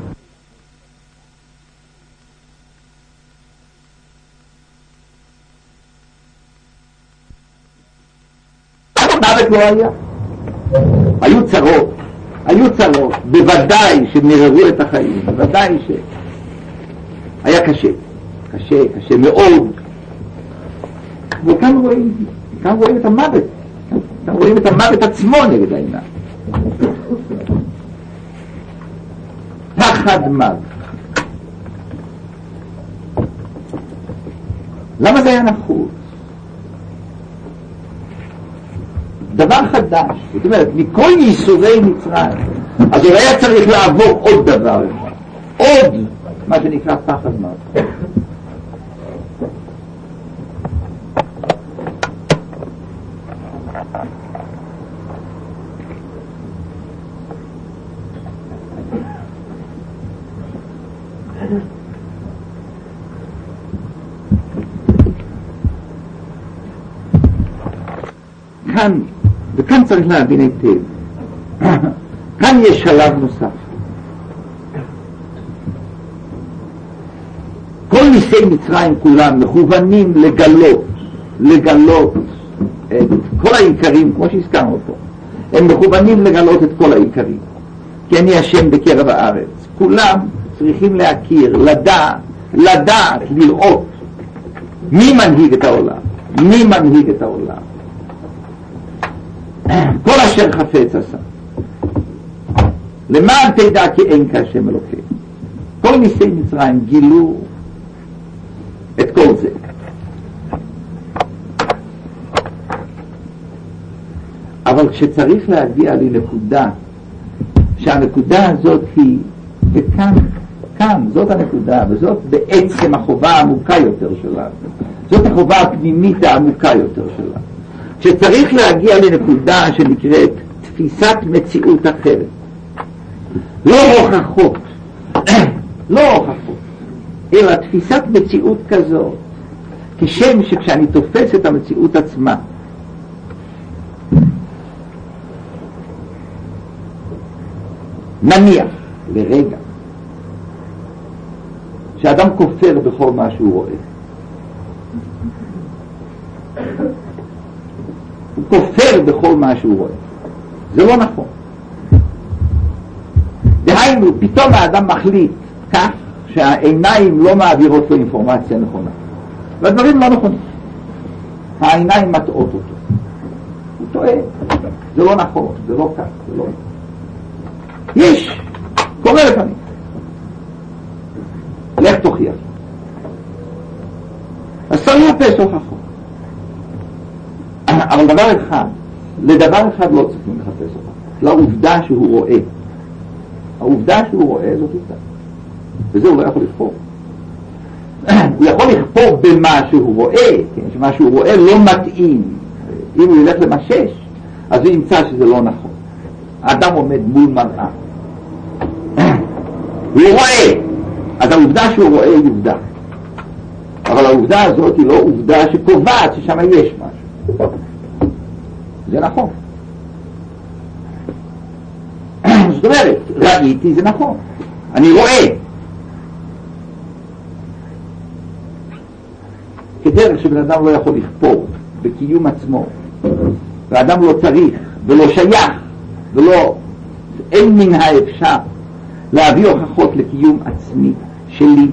מוות לא היה. היו צרות, היו צרות, בוודאי שנררו את החיים, בוודאי שהיה קשה, קשה, קשה מאוד. וכאן רואים, כאן רואים את המוות. אתם רואים את המוות עצמו נגד העיניים. פחד מוות. למה זה היה נחוץ? דבר חדש. זאת אומרת, מכל ייסורי מצרים, אז הוא היה צריך לעבור עוד דבר. עוד, מה שנקרא פחד מוות. כאן, וכאן צריך להבין היטב, כאן יש שלב נוסף. כל ניסי מצרים כולם מכוונים לגלות, לגלות את כל העיקרים, כמו שהזכרנו פה. הם מכוונים לגלות את כל העיקרים. כי אני השם בקרב הארץ. כולם צריכים להכיר, לדעת, לדעת, לראות מי מנהיג את העולם, מי מנהיג את העולם. כל אשר חפץ עשה. למען תדע כי אין כהשם אלוקי. כל ניסי מצרים גילו את כל זה. אבל כשצריך להגיע לנקודה, שהנקודה הזאת היא, וכאן, כאן, זאת הנקודה, וזאת בעצם החובה העמוקה יותר שלה. זאת החובה הפנימית העמוקה יותר שלה. שצריך להגיע לנקודה שנקראת תפיסת מציאות אחרת. לא הוכחות, לא הוכחות, אלא תפיסת מציאות כזאת, כשם שכשאני תופס את המציאות עצמה, נניח לרגע שאדם כופר בכל מה שהוא רואה, הוא כופר בכל מה שהוא רואה, זה לא נכון. דהיינו, פתאום האדם מחליט כך שהעיניים לא מעבירות לו אינפורמציה נכונה, והדברים לא נכונים, העיניים מטעות אותו, הוא טועה, זה לא נכון, זה לא כך, זה לא נכון. יש, קורה לפעמים. לך תוכיח. אז צריך לחפש הוכחות. אבל דבר אחד, לדבר אחד לא צריכים לחפש הוכחות. לעובדה שהוא רואה. העובדה שהוא רואה זאת עובדה, וזה הוא לא יכול לכפור. הוא יכול לכפור במה שהוא רואה, כן? שמה שהוא רואה לא מתאים. אם הוא ילך למשש, אז הוא ימצא שזה לא נכון. האדם עומד מול מראה, הוא רואה, אז העובדה שהוא רואה היא עובדה, אבל העובדה הזאת היא לא עובדה שקובעת ששם יש משהו. זה נכון. זאת אומרת, ראיתי זה נכון, אני רואה, כדרך שבן אדם לא יכול לכפור בקיום עצמו, והאדם לא צריך ולא שייך ולא, אין מן האפשר להביא הוכחות לקיום עצמי שלי.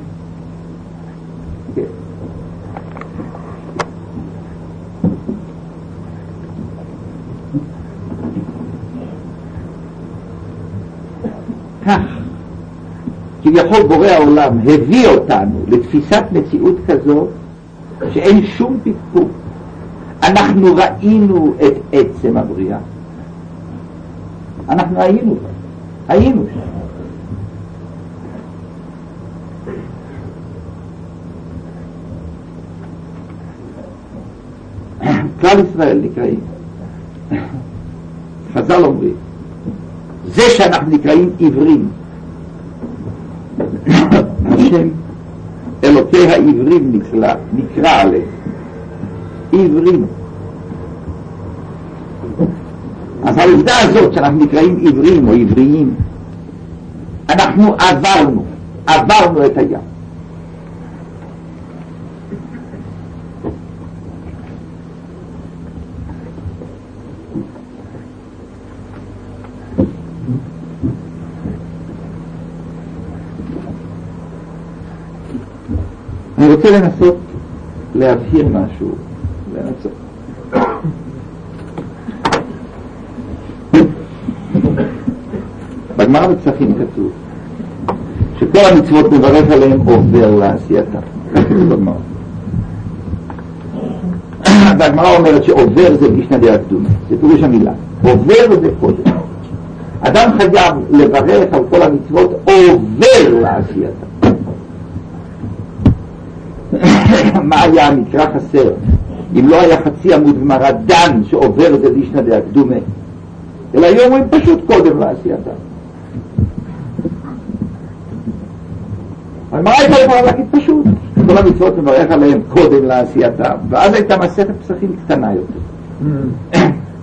כך כביכול בורא העולם הביא אותנו לתפיסת מציאות כזאת שאין שום פקפוק. אנחנו ראינו את עצם הבריאה, אנחנו היינו היינו שם. כלל ישראל נקראים, חז"ל אומרים, זה שאנחנו נקראים עברים, השם אלוקי העברים נקרא, נקרא עליהם עברים. אז העובדה הזאת שאנחנו נקראים עברים או עבריים, אנחנו עברנו עברנו את הים. אני רוצה לנסות להבהיר משהו, לנסות. בגמרא בפסחים כתוב שכל המצוות מברך עליהם עובר לעשייתם. כך כתוב בגמרא. והגמרא אומרת שעובר זה משנה דקדומה, זה פירוש המילה. עובר זה קודם. אדם חייב לברך על כל המצוות עובר לעשייתם. מה היה המקרא חסר אם לא היה חצי עמוד גמרא דן שעובר את זה לישנא דקדומה, אלא היום הם פשוט קודם לעשייתם. אבל מה הייתה יכולה להגיד פשוט? כל המצוות מברך עליהם קודם לעשייתם, ואז הייתה מסכת פסחים קטנה יותר.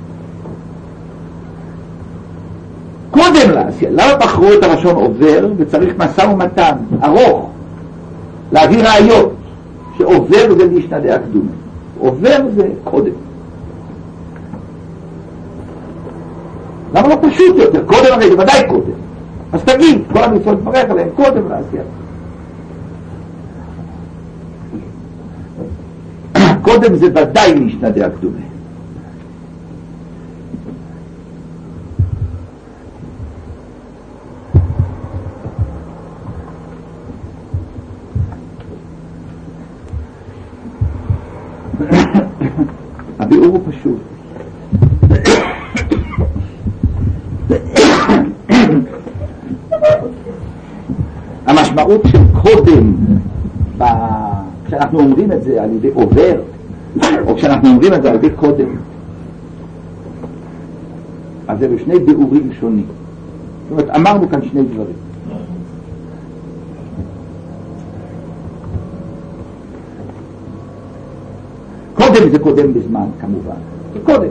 קודם לעשייתם. למה בחרו את הלשון עובר וצריך משא ומתן ארוך להביא ראיות שעובר זה לישנא דקדומה? עובר זה קודם. למה לא פשוט יותר? קודם הרי זה ודאי קודם. אז תגיד, כל המצוות מברך עליהם קודם לעשייתם. קודם זה ודאי לישנא דקדומה. הביאור הוא פשוט. המשמעות של קודם, כשאנחנו אומרים את זה על ידי עובר, או כשאנחנו אומרים את זה על ידי קודם, אז זה בשני ביאורים שונים. זאת אומרת, אמרנו כאן שני דברים. קודם זה קודם בזמן, כמובן. זה קודם.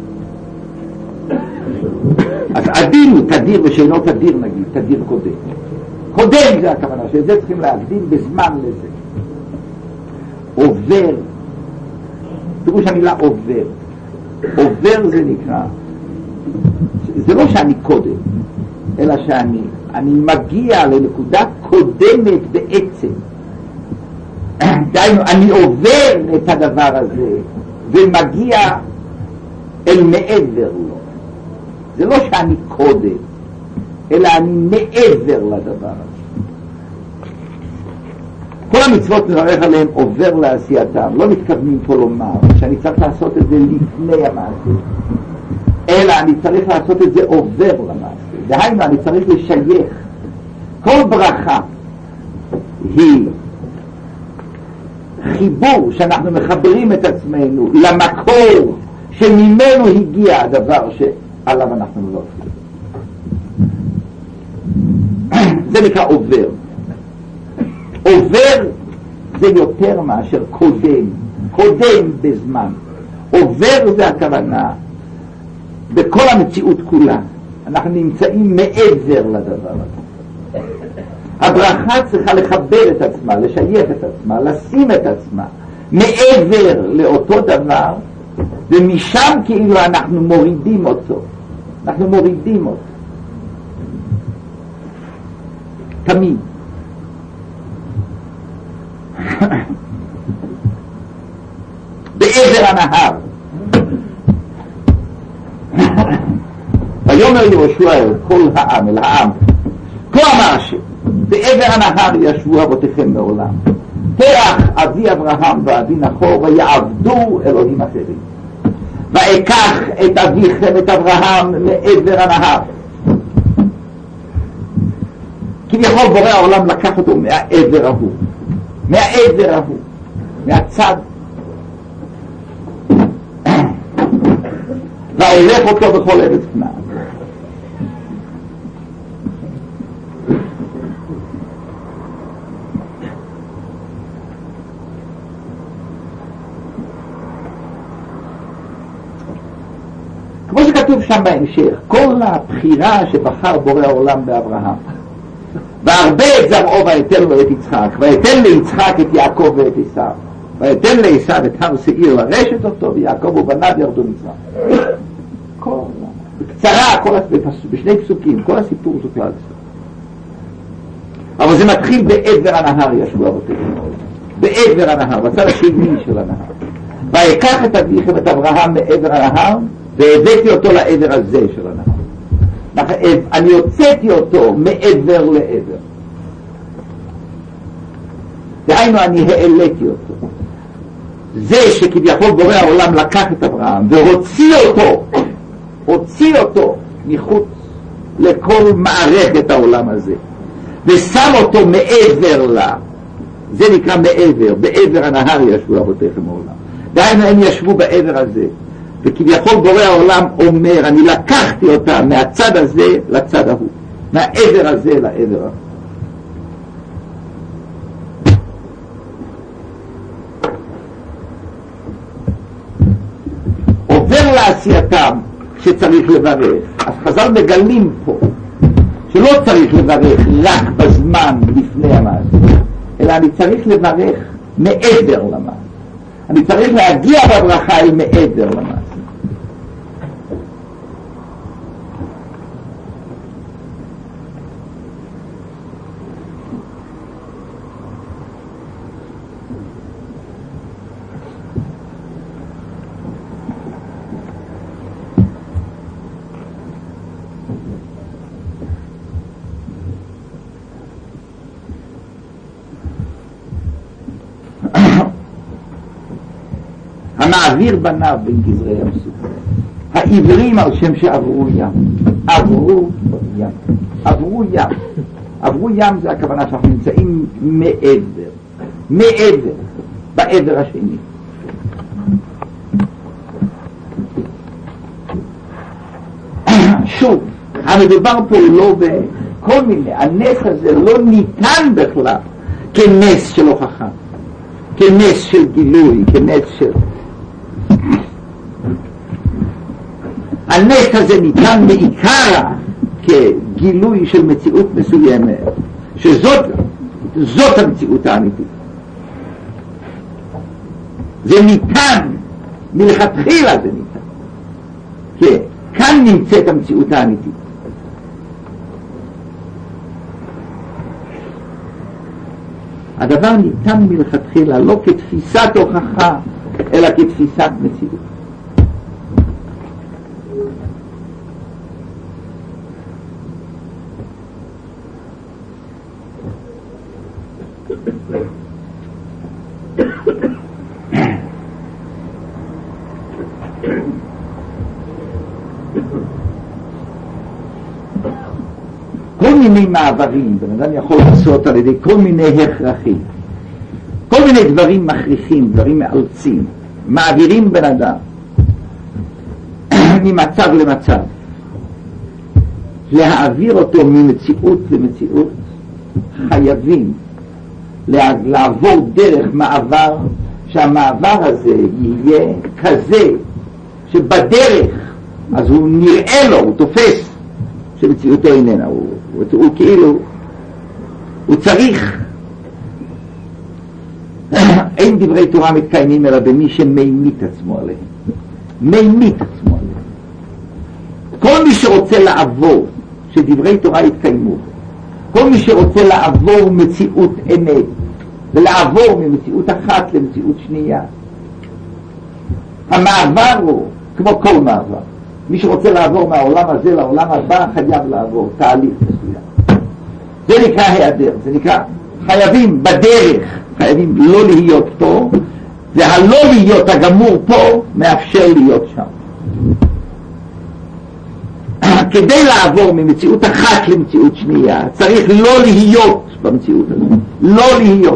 אז עדין הוא תדיר ושאינו תדיר, נגיד, תדיר קודם. קודם זה הכוונה, שאת זה צריכים להקדים בזמן לזה. עובר, פירוש המילה עובר. עובר זה נקרא, זה לא שאני קודם, אלא שאני אני מגיע לנקודה קודמת בעצם. דיינו, אני עובר את הדבר הזה ומגיע אל מעבר לו. זה לא שאני קודם, אלא אני מעבר לדבר הזה. כל המצוות מברך עליהם עובר לעשייתם. לא מתכוונים פה לומר שאני צריך לעשות את זה לפני המעשה, אלא אני צריך לעשות את זה עובר למעשה. דהיינו, אני צריך לשייך. כל ברכה היא חיבור שאנחנו מחברים את עצמנו למקור שממנו הגיע הדבר שעליו אנחנו לא עושים. זה נקרא עובר. עובר זה יותר מאשר קודם, קודם בזמן. עובר זה הכוונה בכל המציאות כולה. אנחנו נמצאים מעבר לדבר הזה. הברכה צריכה לחבר את עצמה, לשייך את עצמה, לשים את עצמה מעבר לאותו דבר, ומשם כאילו אנחנו מורידים אותו. אנחנו מורידים אותו. תמיד. בעבר הנהר. ויאמר יהושע אל כל העם, אל העם, כה אמר השם, בעבר הנהר ישבו אבותיכם מעולם. תרח אבי אברהם ואבי נחור ויעבדו אלוהים אחרים. ואקח את אביכם, את אברהם, מעבר הנהר. כביכול בורא העולם לקח אותו מהעבר ההוא, מהעבר ההוא, מהצד, והולך אותו בכל ארץ כנען. כמו שכתוב שם בהמשך, כל הבחירה שבחר בורא העולם באברהם, והרבה את זרעו ויתן לו את יצחק, ויתן ליצחק את יעקב ואת עשיו, ויתן לעשיו את הר שעיר לרשת אותו, ויעקב ובניו ירדו מצרים. כל, בקצרה, כל, בשני פסוקים, כל הסיפור זה כלל קצר. אבל זה מתחיל בעבר הנהר ישבו אבותיכם, בעבר הנהר, בצד השני של הנהר. ויקח את אביכם, את אברהם, מעבר הנהר, והבאתי אותו לעבר הזה של הנהר. אני הוצאתי אותו מעבר לעבר. דהיינו, אני העליתי אותו. זה שכביכול בורא העולם לקח את אברהם והוציא אותו, הוציא אותו מחוץ לכל מערכת העולם הזה, ושם אותו מעבר לה. זה נקרא מעבר, בעבר הנהר ישבו אבותיכם מעולם. דהיינו, הם ישבו בעבר הזה. וכביכול בורא העולם אומר, אני לקחתי אותה מהצד הזה לצד ההוא, מהעבר הזה לעבר ההוא. עובר לעשייתם שצריך לברך. אז חז"ל מגלים פה שלא צריך לברך רק בזמן לפני המעשה, אלא אני צריך לברך מעבר למעשה. אני צריך להגיע בברכה אל מעבר למעשה. המעביר בניו בין גזרי ים סוף. העברים על שם שעברו ים. עברו ים. עברו ים. עברו ים זה הכוונה שאנחנו נמצאים מעבר. מעבר. בעבר השני. שוב, המדובר פה לא בכל מיני. הנס הזה לא ניתן בכלל כנס של הוכחה. כנס של גילוי. כנס של... הנס הזה ניתן בעיקר כגילוי של מציאות מסוימת, שזאת זאת המציאות האמיתית. זה ניתן, מלכתחילה זה ניתן. כי כאן נמצאת המציאות האמיתית. הדבר ניתן מלכתחילה לא כתפיסת הוכחה, אלא כתפיסת מציאות. מיני מעברים, בן אדם יכול לעשות על ידי כל מיני הכרחים, כל מיני דברים מכריחים, דברים מאלצים, מעבירים בן אדם ממצב למצב. להעביר אותו ממציאות למציאות, חייבים לעבור דרך מעבר, שהמעבר הזה יהיה כזה שבדרך אז הוא נראה לו, הוא תופס שמציאותו איננה, הוא, הוא, הוא כאילו הוא צריך אין דברי תורה מתקיימים אלא במי שמימית עצמו עליהם, מימית עצמו עליהם. כל מי שרוצה לעבור שדברי תורה יתקיימו, כל מי שרוצה לעבור מציאות אמת ולעבור ממציאות אחת למציאות שנייה, המעבר הוא כמו כל מעבר. מי שרוצה לעבור מהעולם הזה לעולם הבא חייב לעבור תהליך מסוים. זה נקרא היעדר, זה נקרא חייבים בדרך, חייבים לא להיות פה, והלא להיות הגמור פה מאפשר להיות שם. כדי לעבור ממציאות אחת למציאות שנייה צריך לא להיות במציאות הזאת, לא להיות.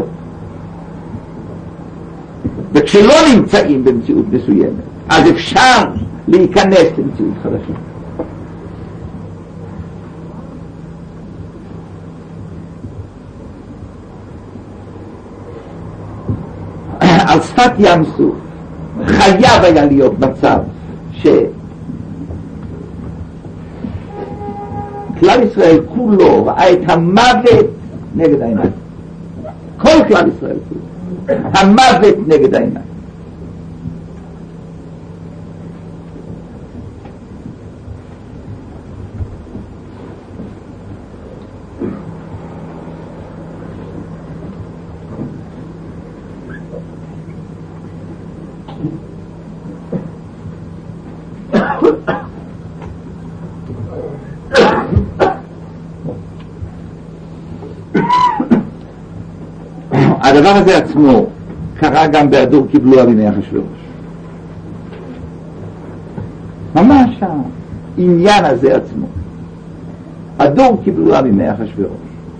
וכשלא נמצאים במציאות מסוימת אז אפשר להיכנס למציאות חדשה. על שפת ים סוף חייב היה להיות מצב ש כלל ישראל כולו ראה את המוות נגד העיניים. כל כלל ישראל כולו המוות נגד העיניים. הדבר הזה עצמו קרה גם בהדור קיבלוה בימי אחשוורוש. ממש העניין הזה עצמו, הדור קיבלוה בימי אחשוורוש.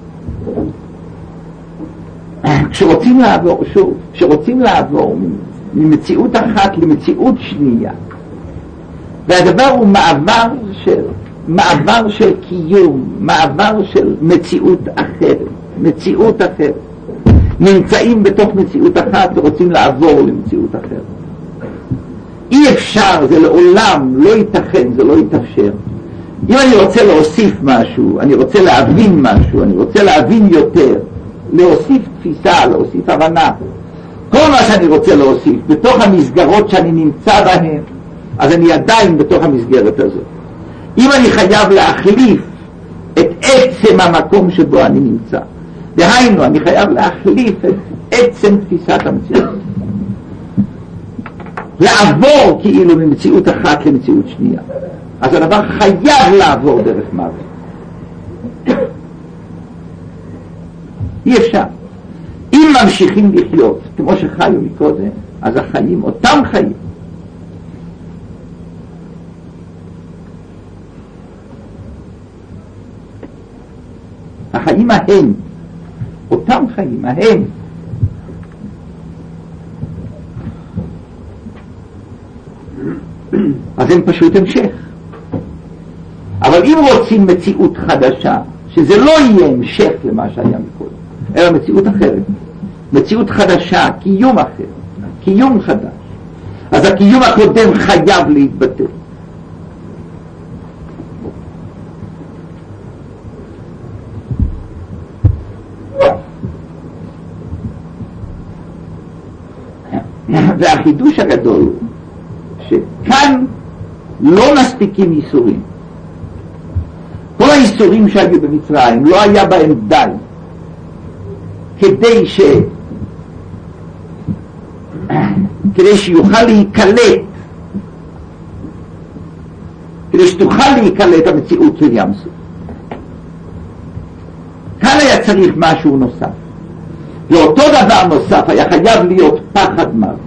כשרוצים לעבור, שוב, כשרוצים לעבור ממציאות אחת למציאות שנייה, והדבר הוא מעבר של מעבר של קיום, מעבר של מציאות אחרת, מציאות אחרת. נמצאים בתוך מציאות אחת ורוצים לעבור למציאות אחרת. אי אפשר, זה לעולם לא ייתכן, זה לא יתאפשר. אם אני רוצה להוסיף משהו, אני רוצה להבין משהו, אני רוצה להבין יותר, להוסיף תפיסה, להוסיף הבנה, כל מה שאני רוצה להוסיף בתוך המסגרות שאני נמצא בהן, אז אני עדיין בתוך המסגרת הזאת. אם אני חייב להחליף את עצם המקום שבו אני נמצא, דהיינו, אני חייב להחליף את עצם תפיסת המציאות, לעבור כאילו ממציאות אחת למציאות שנייה, אז הדבר חייב לעבור דרך מוות. אי אפשר. אם ממשיכים לחיות כמו שחיו מקודם, אז החיים אותם חיים. החיים ההם, אותם חיים ההם, אז הם פשוט המשך. אבל אם רוצים מציאות חדשה, שזה לא יהיה המשך למה שהיה מקודם, אלא מציאות אחרת, מציאות חדשה, קיום אחר, קיום חדש, אז הקיום הקודם חייב להתבטא. והחידוש הגדול הוא שכאן לא מספיקים איסורים. כל האיסורים שהיו במצרים לא היה בהם די כדי ש כדי שיוכל להיקלט, כדי שתוכל להיקלט המציאות של ים סוף. כאן היה צריך משהו נוסף, ואותו דבר נוסף היה חייב להיות פחד מוות.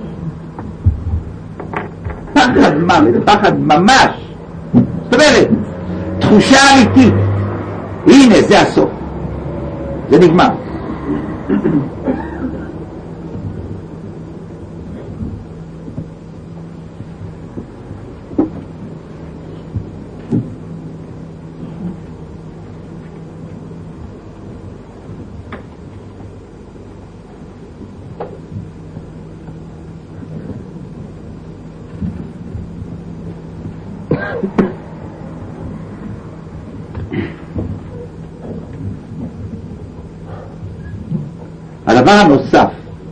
פחד מוות, פחד ממש. זאת אומרת, תחושה אמיתית הנה זה הסוף, זה נגמר. הדבר הנוסף,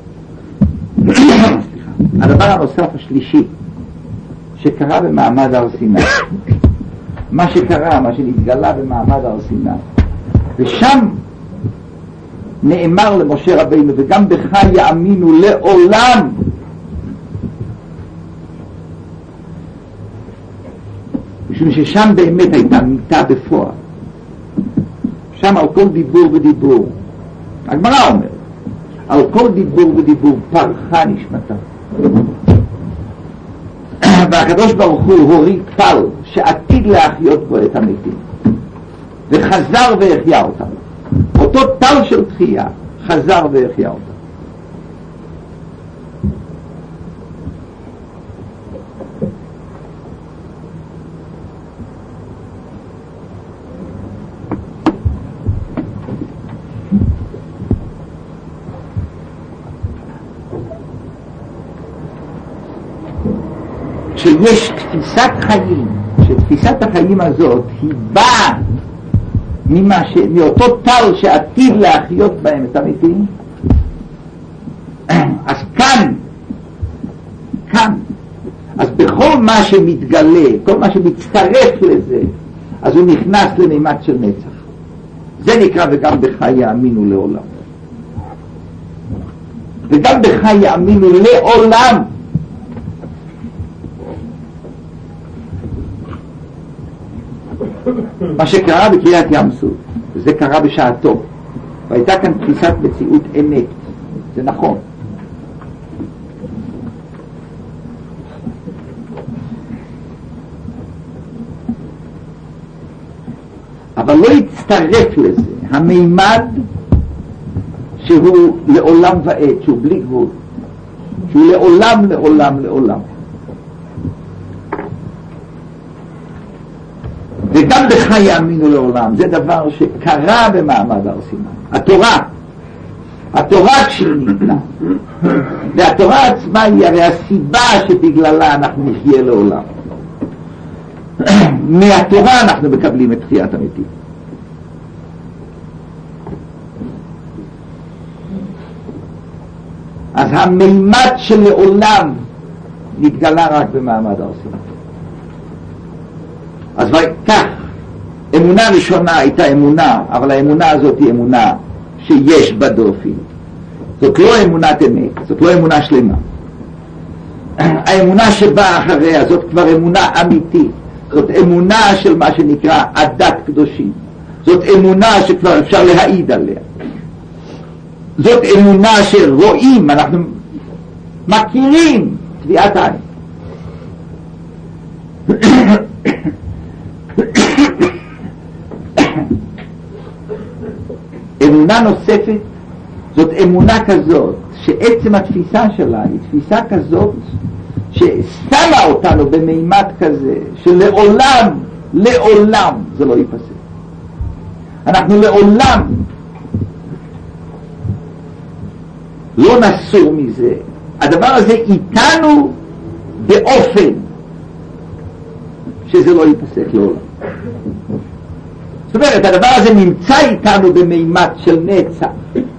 הדבר הנוסף השלישי שקרה במעמד הר סיני, מה שקרה, מה שנתגלה במעמד הר סיני, ושם נאמר למשה רבינו וגם בך יאמינו לעולם, משום ששם באמת הייתה מיטה בפועל, שם על כל דיבור ודיבור, הגמרא אומרת, על כל דיבור ודיבור פרחה נשמתה. והקדוש ברוך הוא הוריד טל שעתיד להחיות בו את המתים, וחזר והחיה אותם. אותו טל של תחייה חזר והחיה אותם. שיש תפיסת חיים, שתפיסת החיים הזאת היא באה ש... מאותו טל שעתיד להחיות בהם את המתים, אז כאן, כאן, אז בכל מה שמתגלה, כל מה שמצטרף לזה, אז הוא נכנס למימד של נצח. זה נקרא וגם בך יאמינו לעולם. וגם בך יאמינו לעולם. מה שקרה בקריאת ים סוף, וזה קרה בשעתו, והייתה כאן תפיסת מציאות אמת, זה נכון. אבל לא יצטרף לזה המימד שהוא לעולם ועד, שהוא בלי גבול, שהוא לעולם לעולם לעולם. וגם בך יאמינו לעולם, זה דבר שקרה במעמד הר סיני. התורה, התורה כשהיא ניתנה, והתורה עצמה היא הרי הסיבה שבגללה אנחנו נחיה לעולם. מהתורה אנחנו מקבלים את תחיית המתים. אז המימד של לעולם נתגלה רק במעמד הר סיני. אז כך, אמונה ראשונה הייתה אמונה, אבל האמונה הזאת היא אמונה שיש בה דופי. זאת לא אמונת אמת, זאת לא אמונה שלמה. האמונה שבאה אחריה זאת כבר אמונה אמיתית, זאת אמונה של מה שנקרא עדת קדושים, זאת אמונה שכבר אפשר להעיד עליה, זאת אמונה שרואים, אנחנו מכירים טביעת עין. אמונה נוספת זאת אמונה כזאת שעצם התפיסה שלה היא תפיסה כזאת ששמה אותנו במימד כזה שלעולם לעולם זה לא ייפסק. אנחנו לעולם לא נסור מזה, הדבר הזה איתנו באופן שזה לא ייפסק לעולם. זאת אומרת, הדבר הזה נמצא איתנו במימד של נצח.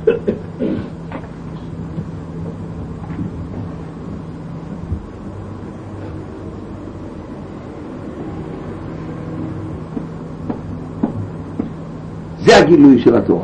זה הגילוי של התורה.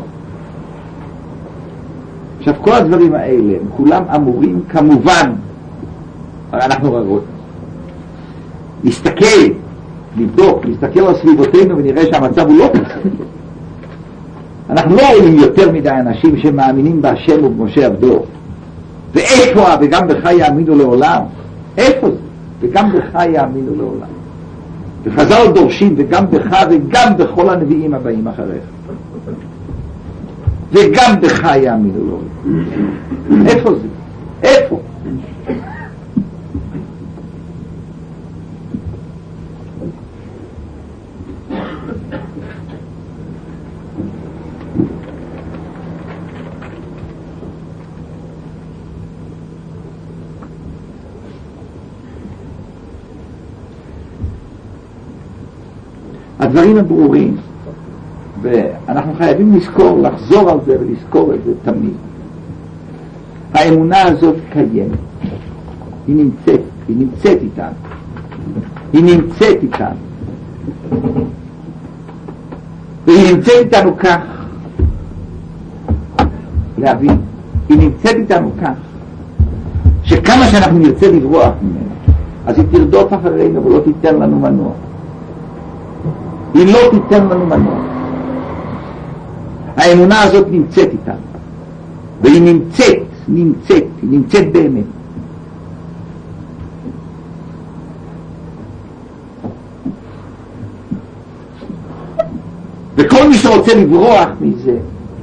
עכשיו, כל הדברים האלה, הם כולם אמורים כמובן, הרי אנחנו רואים, להסתכל, לבדוק, להסתכל על סביבותינו ונראה שהמצב הוא לא כזה. אנחנו לא רואים יותר מדי אנשים שמאמינים בהשם ובמשה עבדו. ואיפה, וגם בך יאמינו לעולם? איפה זה? וגם בך יאמינו לעולם. וחז"ל דורשים, וגם בך וגם בכל הנביאים הבאים אחריך, וגם בך יאמינו לו. איפה זה? איפה? הדברים הברורים, ואנחנו חייבים לזכור, לחזור על זה ולזכור את זה תמיד. האמונה הזאת קיימת, היא נמצאת, היא נמצאת איתנו, היא נמצאת איתנו, והיא נמצאת איתנו כך, להבין, היא נמצאת איתנו כך, שכמה שאנחנו נרצה לברוח ממנה, אז היא תרדוף אחרינו ולא תיתן לנו מנוע. היא לא תיתן לנו מנוע. האמונה הזאת נמצאת איתנו, והיא נמצאת, נמצאת, היא נמצאת באמת. וכל מי שרוצה לברוח מזה,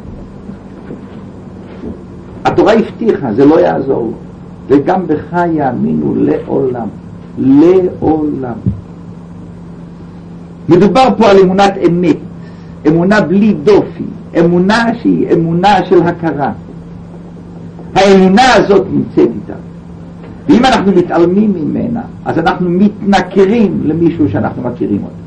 התורה הבטיחה, זה לא יעזור, וגם בך יאמינו לעולם, לעולם. מדובר פה על אמונת אמת, אמונה בלי דופי, אמונה שהיא אמונה של הכרה. האמונה הזאת נמצאת איתה, ואם אנחנו מתעלמים ממנה, אז אנחנו מתנכרים למישהו שאנחנו מכירים אותו.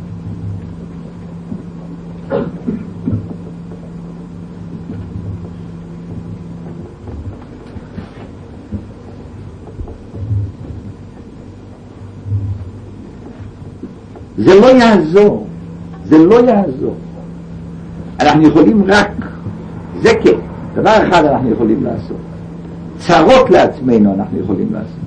זה לא יעזור, זה לא יעזור. אנחנו יכולים רק, זה כן, דבר אחד אנחנו יכולים לעשות. צרות לעצמנו אנחנו יכולים לעשות.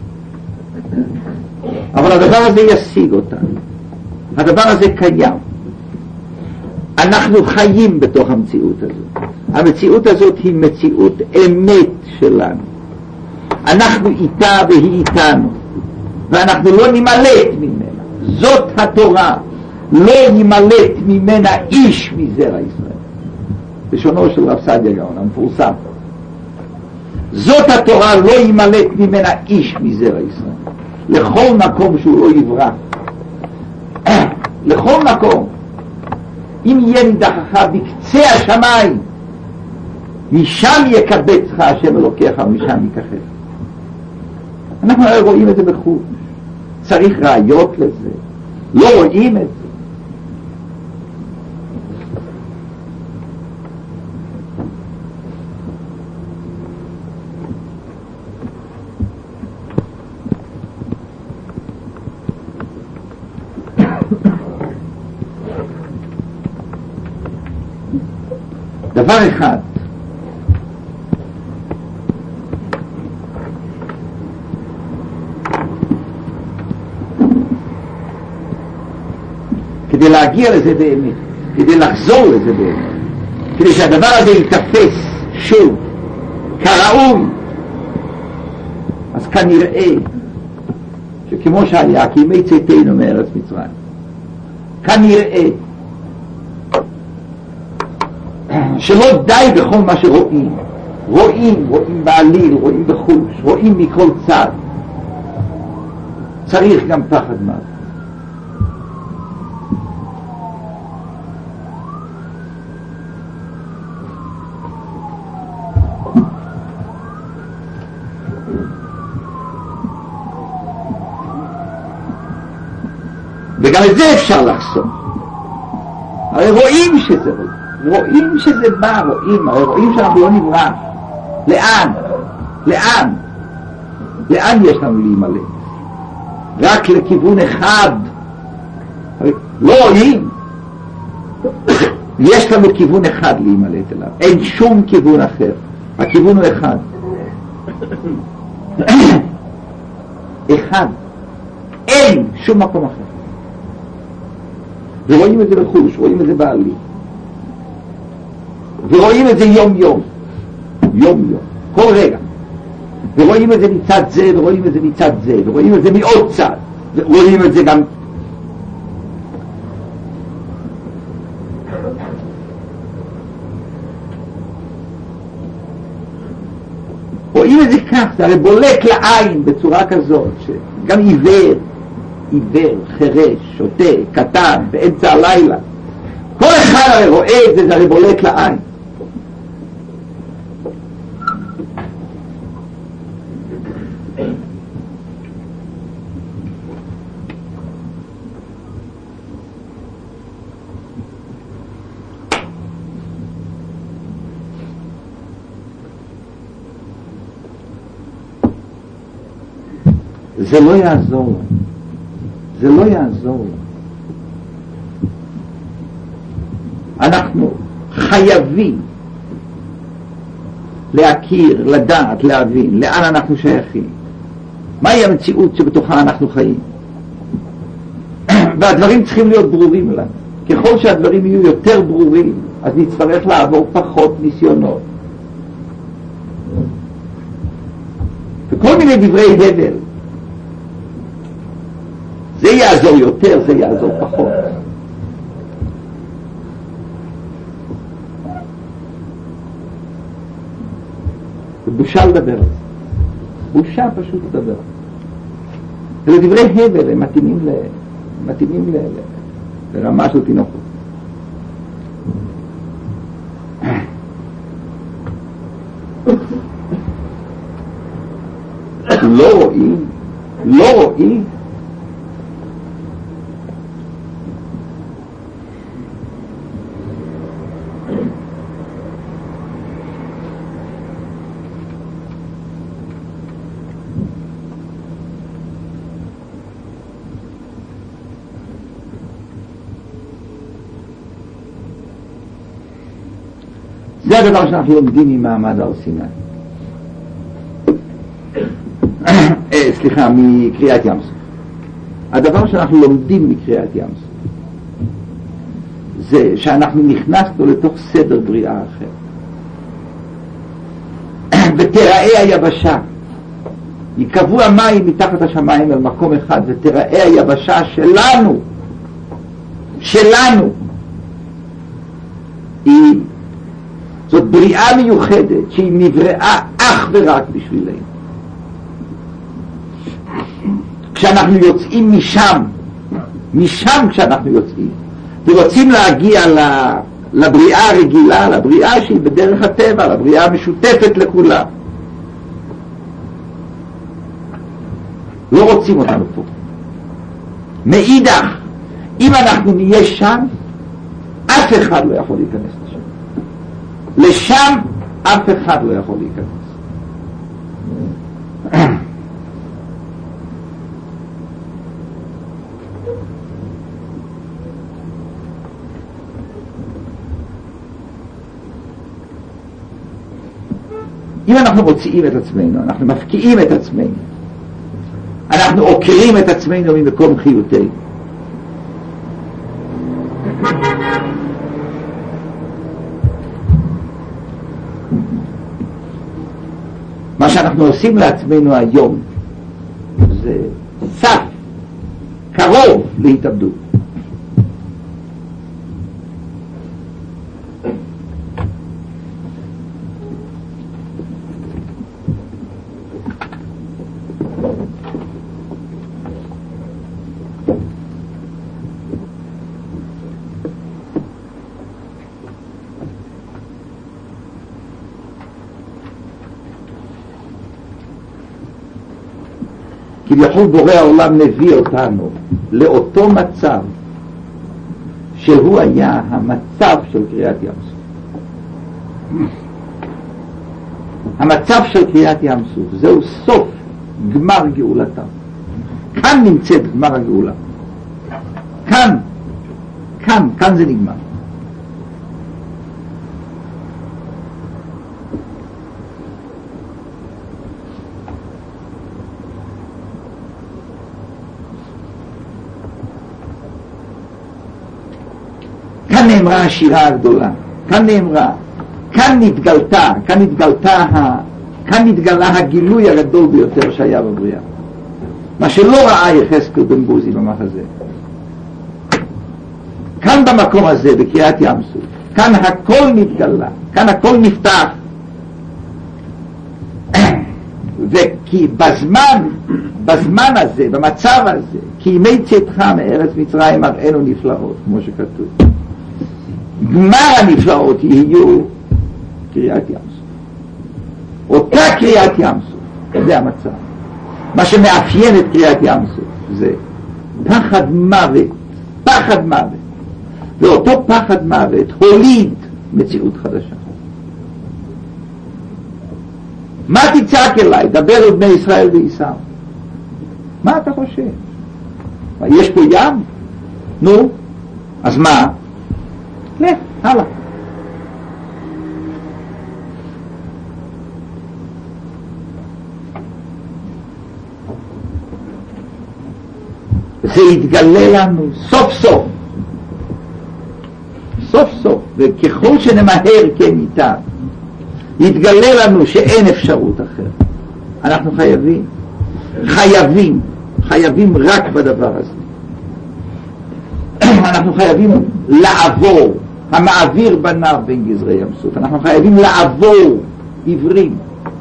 אבל הדבר הזה ישיג אותנו. הדבר הזה קיים. אנחנו חיים בתוך המציאות הזאת. המציאות הזאת היא מציאות אמת שלנו. אנחנו איתה והיא איתנו. ואנחנו לא נמלט ממנה. זאת התורה, לא ימלט ממנה איש מזרע ישראל. בשונו של רב סעדיה גאון המפורסם, זאת התורה, לא ימלט ממנה איש מזרע ישראל. לכל מקום שהוא לא יברח, לכל מקום, אם יהיה נידחך בקצה השמיים, משם יקבצך השם אלוקיך ומשם ייקחך. אנחנו הרי רואים את זה בחוץ, צריך ראיות לזה, לא רואים את זה. דבר אחד, כדי להגיע לזה באמת, כדי לחזור לזה באמת, כדי שהדבר הזה יתפס שוב כראוי, אז כנראה שכמו שהיה כי ימי צאתנו מארץ מצרים, כנראה שלא די בכל מה שרואים, רואים, רואים בעליל, רואים בחוש, רואים מכל צד, צריך גם פחד מוות. וגם את זה אפשר לחסום. הרי רואים שזה רואים. רואים שזה בא, רואים, הרי רואים שאנחנו לא נברח. לאן? לאן? לאן יש לנו להימלט? רק לכיוון אחד. הרי לא רואים. יש לנו כיוון אחד להימלט אליו. אין שום כיוון אחר. הכיוון הוא אחד. אחד. אין שום מקום אחר. ורואים את זה בחוש, רואים את זה בעלי. ורואים את זה יום יום. יום יום. כל רגע. ורואים את זה מצד זה, ורואים את זה מצד זה, ורואים את זה מעוד צד. ורואים את זה גם רואים את זה כך, זה הרי בולט לעין בצורה כזאת, שגם עיוור, עיוור, חרש, שוטה, קטן, באמצע הלילה, כל אחד הרי רואה את זה, זה הרי בולט לעין. זה לא יעזור, זה לא יעזור. אנחנו חייבים להכיר, לדעת, להבין לאן אנחנו שייכים, מהי המציאות שבתוכה אנחנו חיים. והדברים צריכים להיות ברורים לנו. ככל שהדברים יהיו יותר ברורים, אז נצטרך לעבור פחות ניסיונות וכל מיני דברי הבל. זה יעזור יותר, זה יעזור פחות. זה בושה לדבר על זה. בושה פשוט לדבר. זה דברי הבל, הם מתאימים ל... מתאימים ל... לרמה של תינוקות. לא רואים, לא רואים זה הדבר שאנחנו לומדים ממעמד הר סיני. סליחה, מקריאת ים סוף. הדבר שאנחנו לומדים מקריאת ים סוף זה שאנחנו נכנסנו לתוך סדר בריאה אחר. ותראה היבשה, יקבעו המים מתחת השמיים על מקום אחד, ותראה היבשה שלנו, שלנו, היא זאת בריאה מיוחדת שהיא נבראה אך ורק בשבילנו. כשאנחנו יוצאים משם, משם כשאנחנו יוצאים, ורוצים להגיע לבריאה הרגילה, לבריאה שהיא בדרך הטבע, לבריאה המשותפת לכולם, לא רוצים אותנו פה. מאידך, אם אנחנו נהיה שם, אף אחד לא יכול להיכנס לשם. לשם אף אחד לא יכול להיכנס. אם אנחנו מוציאים את עצמנו, אנחנו מפקיעים את עצמנו, אנחנו עוקרים את עצמנו ממקום חיותנו, מה שאנחנו עושים לעצמנו היום זה סף קרוב להתאבדות. כביכול בורא העולם מביא אותנו לאותו מצב שהוא היה המצב של קריאת ים סוף. המצב של קריאת ים סוף זהו סוף גמר גאולתם. כאן נמצאת גמר הגאולה. כאן, כאן, כאן זה נגמר. כאן נאמרה השירה הגדולה, כאן נאמרה, כאן נתגלתה, כאן נתגלתה, כאן נתגלה הגילוי הגדול ביותר שהיה בבריאה. מה שלא ראה יחזקאל בן בוזי במחזה. כאן במקום הזה, בקריאת ים סוף, כאן הכל נתגלה, כאן הכל נפתח. כי בזמן, בזמן הזה, במצב הזה, כי ימי צאתך מארץ מצרים הראינו נפלאות, כמו שכתוב. גמר הנפלאות יהיו קריאת ים סוף. אותה קריאת ים סוף, זה המצב. מה שמאפיין את קריאת ים סוף זה פחד מוות, פחד מוות. ואותו פחד מוות הוליד מציאות חדשה. מה תצעק אליי? דבר אל בני ישראל ויסעו. מה אתה חושב? יש פה ים? נו, אז מה? לך, הלאה. זה יתגלה לנו סוף סוף. סוף סוף, וככל שנמהר כן איתה, יתגלה לנו שאין אפשרות אחרת. אנחנו חייבים, חייבים, חייבים רק בדבר הזה. אנחנו חייבים לעבור, המעביר בנהר בין גזרי ים סוף. אנחנו חייבים לעבור עיוורים.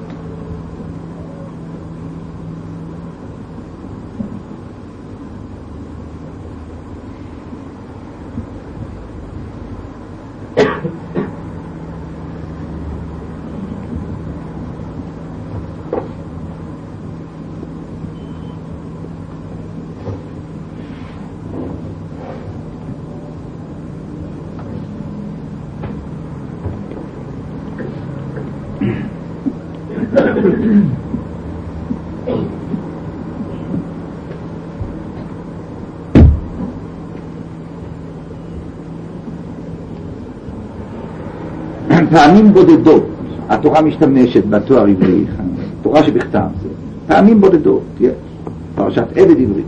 פעמים בודדות התורה משתמשת בתואר עברי, תורה שבכתב זה פעמים בודדות, יש פרשת עבד עברי.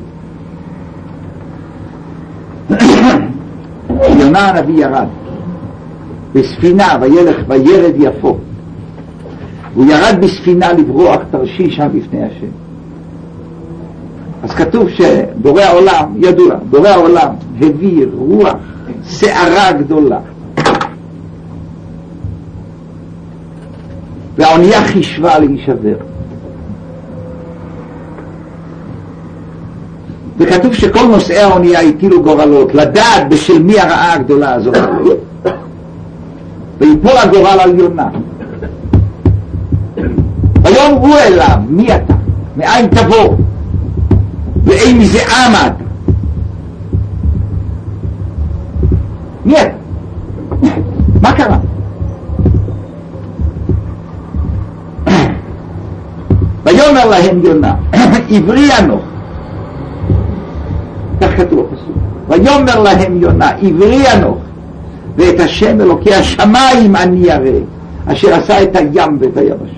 יונה הנביא ירד בספינה וילך וירד יפו, הוא ירד בספינה לברוח תרשיש שם בפני השם. אז כתוב שבורא העולם, ידוע, בורא העולם הביא רוח שערה גדולה והאונייה חישבה להישבר, וכתוב שכל נושאי האונייה הטילו גורלות לדעת בשל מי הרעה הגדולה הזאת, ויפול הגורל על יונה. ויאמרו אליו, מי אתה? מאין תבוא? ואי מזה עמד? מי אתה? מה קרה? ויאמר להם יונה, עברי אנוך, כך כתוב הפסוק, ויאמר להם יונה, עברי אנוך, ואת השם אלוקי השמיים אני אראה, אשר עשה את הים ואת היבשה.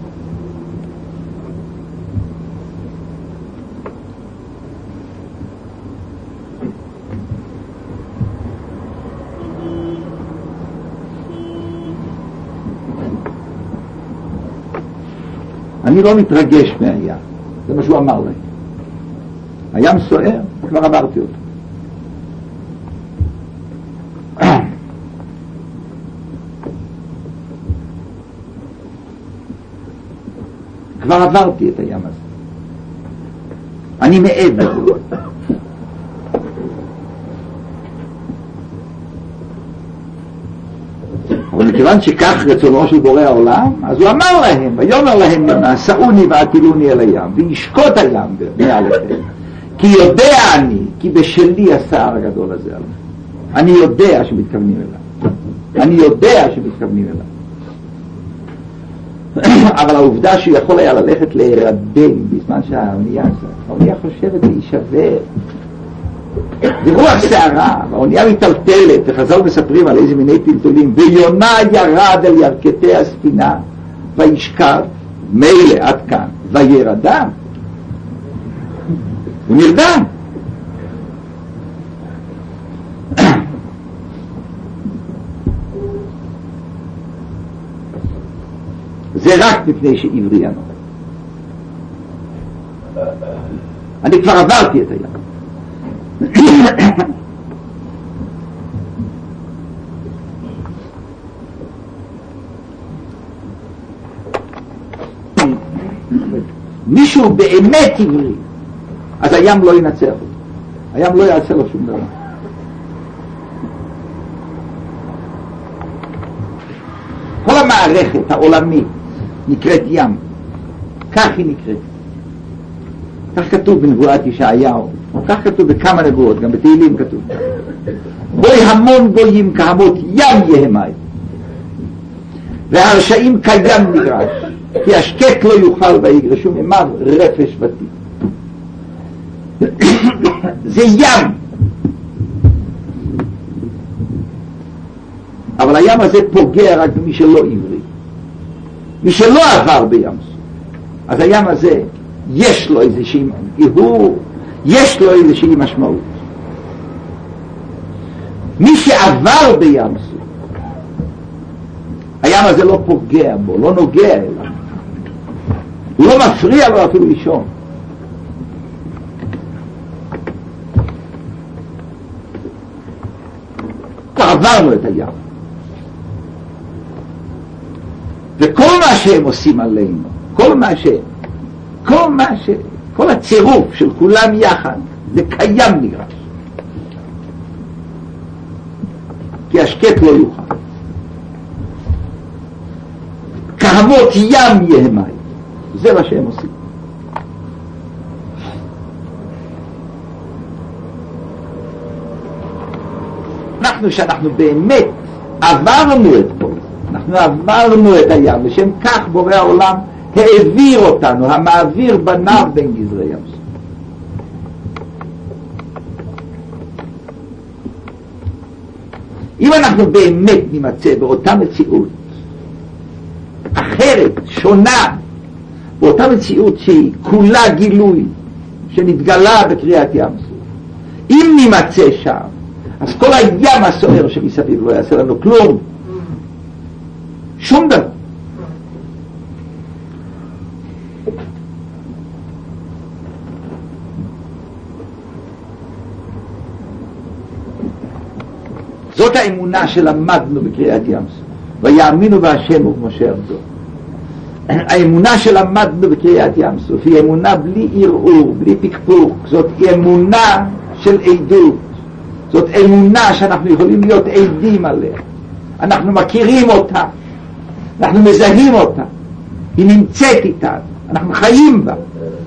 אני לא מתרגש מהים, זה מה שהוא אמר להם. הים סוער, כבר עברתי אותו. כבר עברתי את הים הזה. אני מעבר. אבל מכיוון שכך רצונו של בורא העולם, אז הוא אמר להם, ויאמר להם יונה, שאוני ועטילוני אל הים, וישקוט הים מעליכם, כי יודע אני, כי בשלי הסער הגדול הזה עליו. אני יודע שמתכוונים אליו. אני יודע שמתכוונים אליו. אבל העובדה שהוא יכול היה ללכת להירדם בזמן שהאונייה, האונייה חושבת להישבר. זה רוח שערה, והאונייה מטלטלת, וחז"ל מספרים על איזה מיני טלטולים, ויונה ירד על ירכתי הספינה, וישכב, מילא עד כאן, וירדם. הוא נרדם. זה רק מפני שעברי אנוך. אני כבר עברתי את הים. מישהו באמת עברי, אז הים לא ינצח אותו, הים לא יעשה לו שום דבר. כל המערכת העולמית נקראת ים, כך היא נקראת. כך כתוב בנבואת ישעיהו, או כך כתוב בכמה נבואות, גם בתהילים כתוב. בואי המון גויים כהמות ים יהמי, והרשעים קים נגרש, כי השקט לא יוכל ויגרשו ממיו רפש ותיק. זה ים, אבל הים הזה פוגע רק במי שלא עברי, מי שלא עבר בים. אז הים הזה יש לו איזושהי, הוא, יש לו איזושהי משמעות. מי שעבר בים, הים הזה לא פוגע בו, לא נוגע אליו, הוא לא מפריע לו אפילו לישון. עברנו את הים, וכל מה שהם עושים עלינו, כל מה ש... כל מה ש... כל הצירוף של כולם יחד, זה קיים נגרש. כי השקט לא יוכל. כהמות ים יהמי, זה מה שהם עושים. אנחנו, שאנחנו באמת עברנו את כל זה, אנחנו עברנו את הים, ושם כך בורא העולם העביר אותנו, המעביר בניו בין גזרי ים. אם אנחנו באמת נמצא באותה מציאות אחרת, שונה, באותה מציאות שהיא כולה גילוי שנתגלה בקריאת ים סוף, אם נמצא שם, אז כל הים הסוער שמסביב לא יעשה לנו כלום, שום דבר. זאת האמונה שלמדנו בקריאת ים סוף, ויאמינו בהשם ובמשה עבדו. האמונה שלמדנו בקריאת ים סוף היא אמונה בלי ערעור, בלי פקפוק. זאת אמונה של עדות, זאת אמונה שאנחנו יכולים להיות עדים עליה, אנחנו מכירים אותה, אנחנו מזהים אותה, היא נמצאת איתנו, אנחנו חיים בה.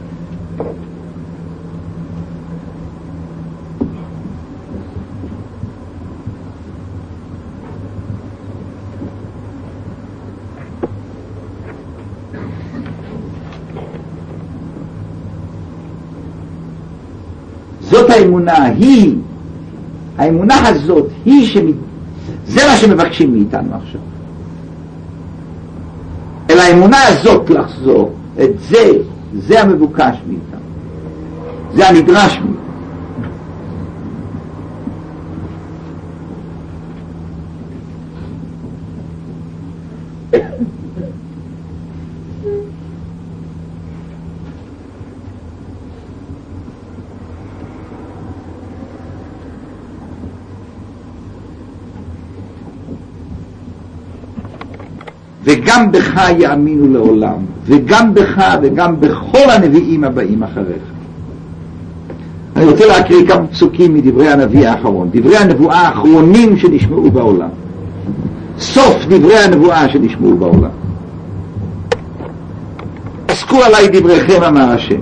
זאת האמונה, היא, האמונה הזאת, היא שמת... זה מה שמבקשים מאיתנו עכשיו. אל האמונה הזאת לחזור, את זה, זה המבוקש מאיתנו. זה הנדרש מאיתנו. וגם בך יאמינו לעולם, וגם בך וגם בכל הנביאים הבאים אחריך. אני רוצה להקריא כמה פסוקים מדברי הנביא האחרון, דברי הנבואה האחרונים שנשמעו בעולם, סוף דברי הנבואה שנשמעו בעולם. עסקו עליי דבריכם אמר השם,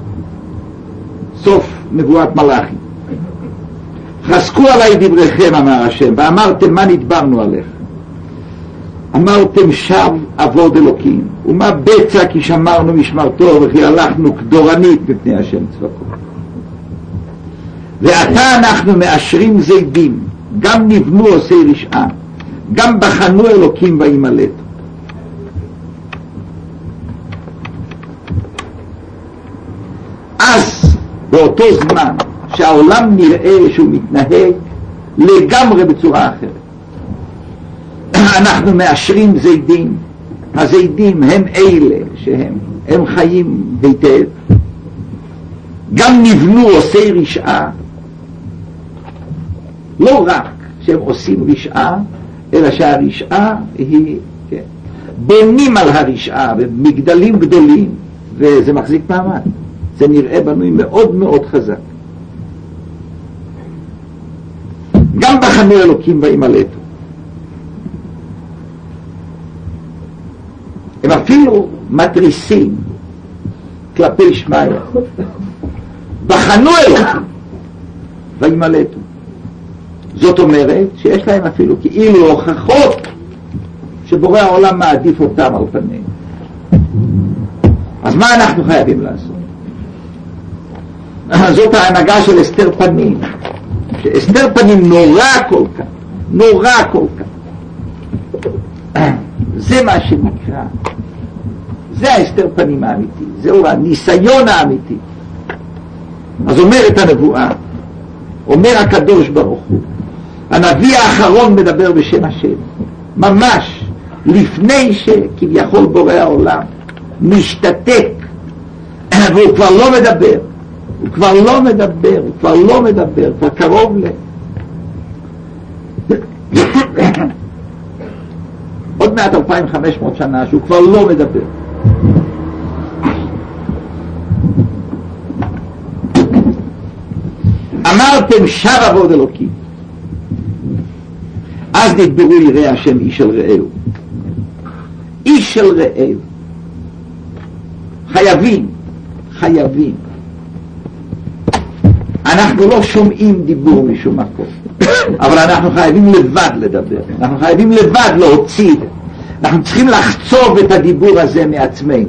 סוף נבואת מלאכי. חזקו עליי דבריכם אמר השם, ואמרתם מה נדברנו עליך. אמרתם שב עבוד אלוקים, ומה בצע כי שמרנו משמרתו וכי הלכנו כדורנית מפני השם צבקות. ועתה אנחנו מאשרים זידים, גם נבנו עושי רשעה, גם בחנו אלוקים וימלט. אז באותו זמן שהעולם נראה שהוא מתנהג לגמרי בצורה אחרת, אנחנו מאשרים זידים. הזידים הם אלה שהם הם חיים היטב, גם נבנו עושי רשעה, לא רק שהם עושים רשעה, אלא שהרשעה היא, כן, בונים על הרשעה במגדלים גדולים, וזה מחזיק מעמד. זה נראה בנוי מאוד מאוד חזק. גם בחנו אלוקים וימלאתו. הם אפילו מתריסים כלפי שמעיה. בחנו אלוקים וימלאתו. זאת אומרת שיש להם אפילו כאילו הוכחות שבורא העולם מעדיף אותם על פניהם. אז מה אנחנו חייבים לעשות? זאת ההנהגה של אסתר פנים, שאסתר פנים נורא כל כך, נורא כל כך. זה מה שנקרא, זה האסתר פנים האמיתי, זהו הניסיון האמיתי. אז אומרת הנבואה, אומר הקדוש ברוך הוא, הנביא האחרון מדבר בשם השם, ממש לפני שכביכול בורא העולם משתתק, והוא כבר לא מדבר, הוא כבר לא מדבר, הוא כבר לא מדבר, כבר קרוב ל... עוד מעט אלפיים וחמש מאות שנה שהוא כבר לא מדבר. אמרתם שב עבוד אלוקים, אז נדברו יראה השם איש אל רעהו. איש אל רעהו. חייבים, חייבים. אנחנו לא שומעים דיבור משום מקום, אבל אנחנו חייבים לבד לדבר, אנחנו חייבים לבד להוציא, אנחנו צריכים לחצוב את הדיבור הזה מעצמנו.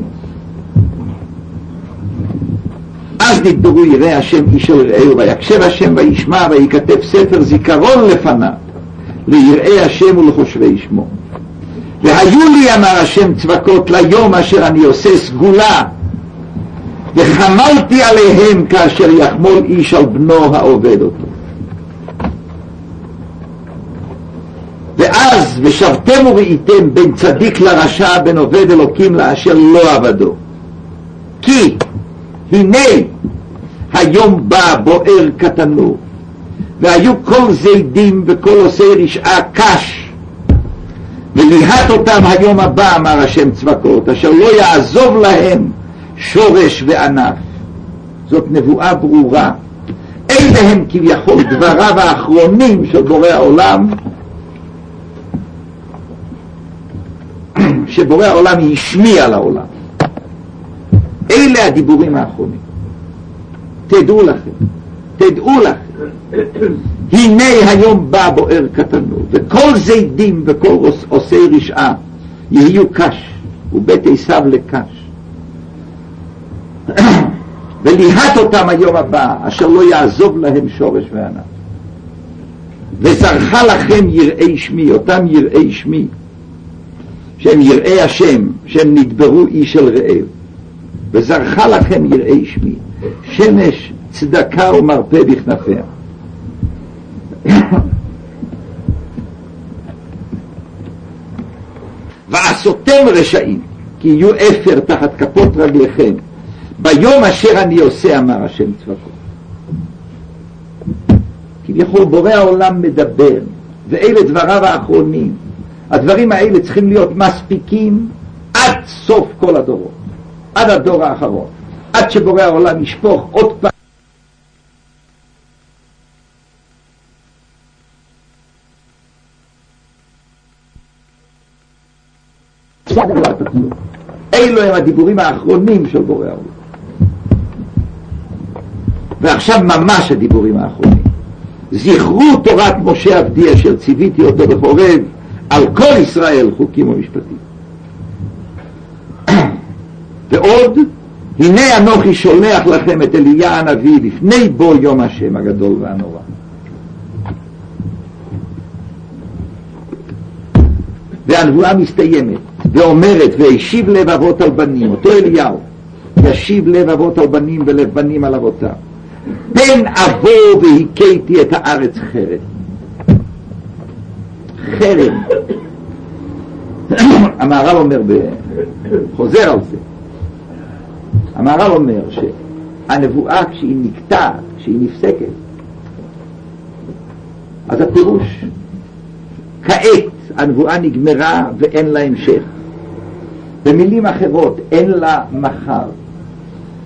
אז נדברו יראה השם איש אל רעהו, ויקשב השם וישמע ויכתב ספר זיכרון לפניו ליראי השם ולחושבי שמו. והיו לי, אמר השם צבקות, ליום אשר אני עושה סגולה, וחמלתי עליהם כאשר יחמול איש על בנו העובד אותו. ואז ושבתם וראיתם בין צדיק לרשע, בין עובד אלוקים לאשר לא עבדו. כי הנה היום בא בוער כתנור, והיו כל זידים וכל עושי רשעה קש, וליהט אותם היום הבא, אמר השם צבקות, אשר לא יעזוב להם שורש וענף. זאת נבואה ברורה. אלה הם כביכול דבריו האחרונים של בורא העולם, שבורא העולם ישמיע לעולם. אלה הדיבורים האחרונים. תדעו לכם, תדעו לכם, הנה היום בא בוער כתנור, וכל זידים וכל עושי רשעה יהיו קש, ובית עשיו לקש. וליהט אותם היום הבא, אשר לא יעזוב להם שורש וענף. וזרחה לכם יראי שמי, אותם יראי שמי, שהם יראי השם, שהם נדברו איש אל רעהו. וזרחה לכם יראי שמי, שמש צדקה ומרפא בכנפיה. ועשותם רשעים, כי יהיו אפר תחת כפות רגליכם, ביום אשר אני עושה, אמר השם צבקות. כביכול בורא העולם מדבר, ואלה דבריו האחרונים. הדברים האלה צריכים להיות מספיקים עד סוף כל הדורות, עד הדור האחרון, עד שבורא העולם ישפוך עוד פעם. אלו הם הדיבורים האחרונים של בורא העולם. ועכשיו ממש הדיבורים האחרונים. זכרו תורת משה עבדי אשר ציוויתי אותו בחורב על כל ישראל חוקים ומשפטים. ועוד, הנה אנוכי שולח לכם את אליה הנביא לפני בו יום השם הגדול והנורא. והנבואה מסתיימת ואומרת, והשיב לב אבות על בנים, אותו אליהו ישיב לב אבות על בנים ולב בנים על אבותם, פן אבוא והכיתי את הארץ חרב. חרב. המהר"ל אומר, חוזר על זה, המהר"ל אומר שהנבואה כשהיא נקטעת, כשהיא נפסקת, אז הפירוש כעת הנבואה נגמרה ואין לה המשך. במילים אחרות, אין לה מחר,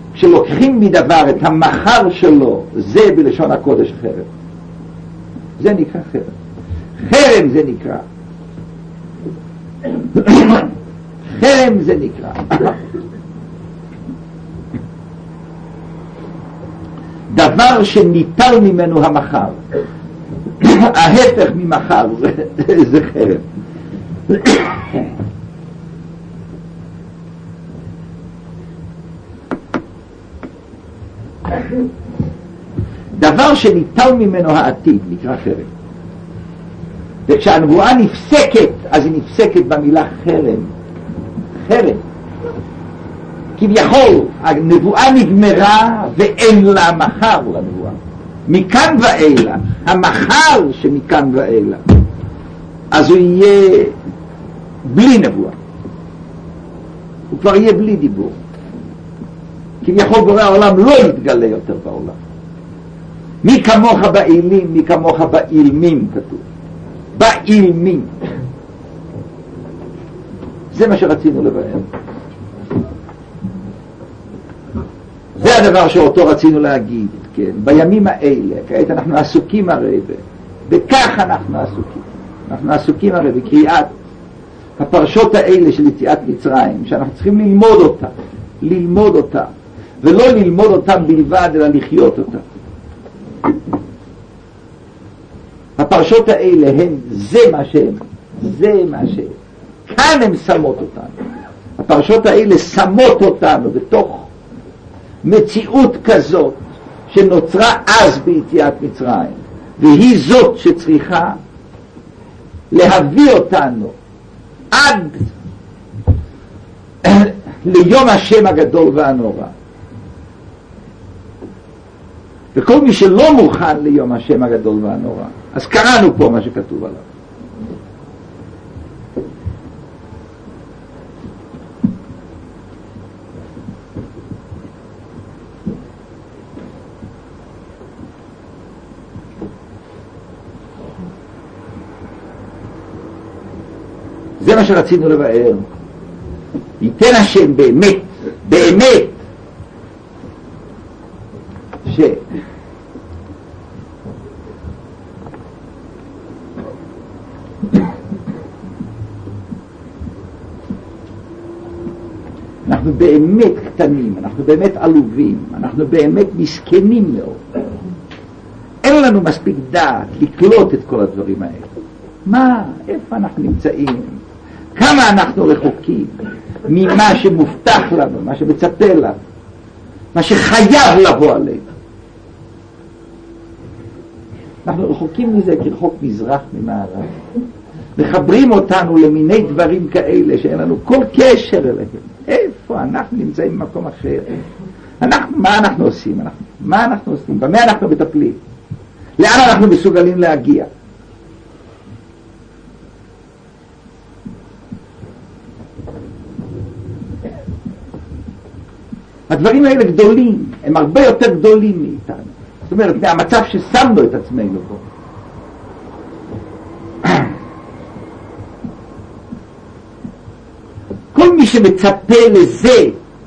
כשלוקחים מדבר את המחר שלו, זה בלשון הקודש חרם. זה נקרא חרם. חרם זה נקרא. חרם זה נקרא. דבר שניטל ממנו המחר. ההפך ממחר זה, זה חרם. דבר שניטל ממנו העתיד נקרא חרם. וכשהנבואה נפסקת, אז היא נפסקת במילה חרם. חרם. כביכול, הנבואה נגמרה ואין לה מחר לנבואה. מכאן ואלה, המחר שמכאן ואלה, אז הוא יהיה בלי נבואה. הוא כבר יהיה בלי דיבור. כביכול בורא העולם לא יתגלה יותר בעולם. מי כמוך באילים, מי כמוך באילמים כתוב. באילמים. זה מה שרצינו לבאר. זה הדבר שאותו רצינו להגיד, כן? בימים האלה, כעת אנחנו עסוקים הרי, וכך אנחנו עסוקים. אנחנו עסוקים הרי בקריאת הפרשות האלה של יציאת מצרים, שאנחנו צריכים ללמוד אותה, ללמוד אותה, ולא ללמוד אותם בלבד, אלא לחיות אותה. הפרשות האלה הן, זה מה שהן, זה מה שהן. כאן הן שמות אותנו. הפרשות האלה שמות אותנו בתוך מציאות כזאת שנוצרה אז ביציאת מצרים, והיא זאת שצריכה להביא אותנו עד ליום השם הגדול והנורא. וכל מי שלא מוכן ליום השם הגדול והנורא, אז קראנו פה מה שכתוב עליו. זה מה שרצינו לבאר. ייתן השם באמת, באמת, ש... אנחנו באמת קטנים, אנחנו באמת עלובים, אנחנו באמת מסכנים מאוד. אין לנו מספיק דעת לקלוט את כל הדברים האלה. מה, איפה אנחנו נמצאים? כמה אנחנו רחוקים ממה שמובטח לנו, מה שמצפה לנו, מה שחייב לבוא עלינו. אנחנו רחוקים מזה כרחוק מזרח ממערב. מחברים אותנו למיני דברים כאלה שאין לנו כל קשר אליהם. איפה? אנחנו נמצאים במקום אחר. אנחנו, מה אנחנו עושים? אנחנו, מה אנחנו עושים? במה אנחנו מטפלים? לאן אנחנו מסוגלים להגיע? הדברים האלה גדולים, הם הרבה יותר גדולים מאיתנו. זאת אומרת, מהמצב ששמנו את עצמנו פה. כל מי שמצפה לזה,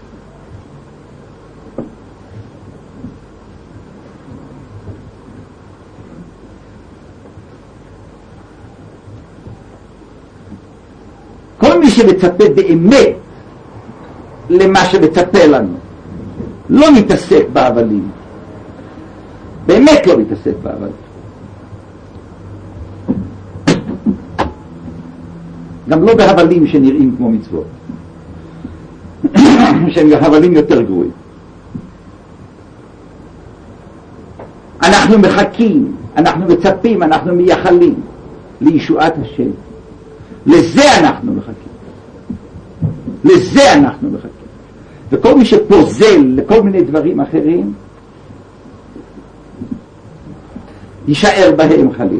כל מי שמצפה באמת למה שמצפה לנו, לא מתעסק בהבלים. באמת לא מתעסק בהבלים. גם לא בהבלים שנראים כמו מצוות. שהם הבלים יותר גרועים. אנחנו מחכים, אנחנו מצפים, אנחנו מייחלים לישועת השם. לזה אנחנו מחכים. לזה אנחנו מחכים. וכל מי שפוזל לכל מיני דברים אחרים, יישאר בהם חליל.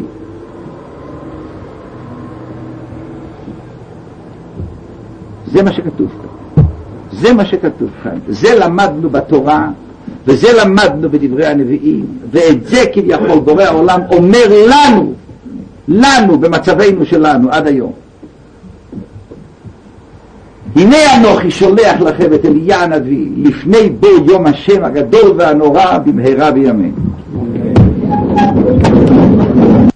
זה מה שכתוב כאן. זה מה שכתוב כאן. זה למדנו בתורה, וזה למדנו בדברי הנביאים, ואת זה כביכול בורא העולם אומר לנו, לנו במצבנו שלנו עד היום. הנה אנוכי שולח לכם את אליה הנביא לפני בו יום השם הגדול והנורא במהרה בימינו.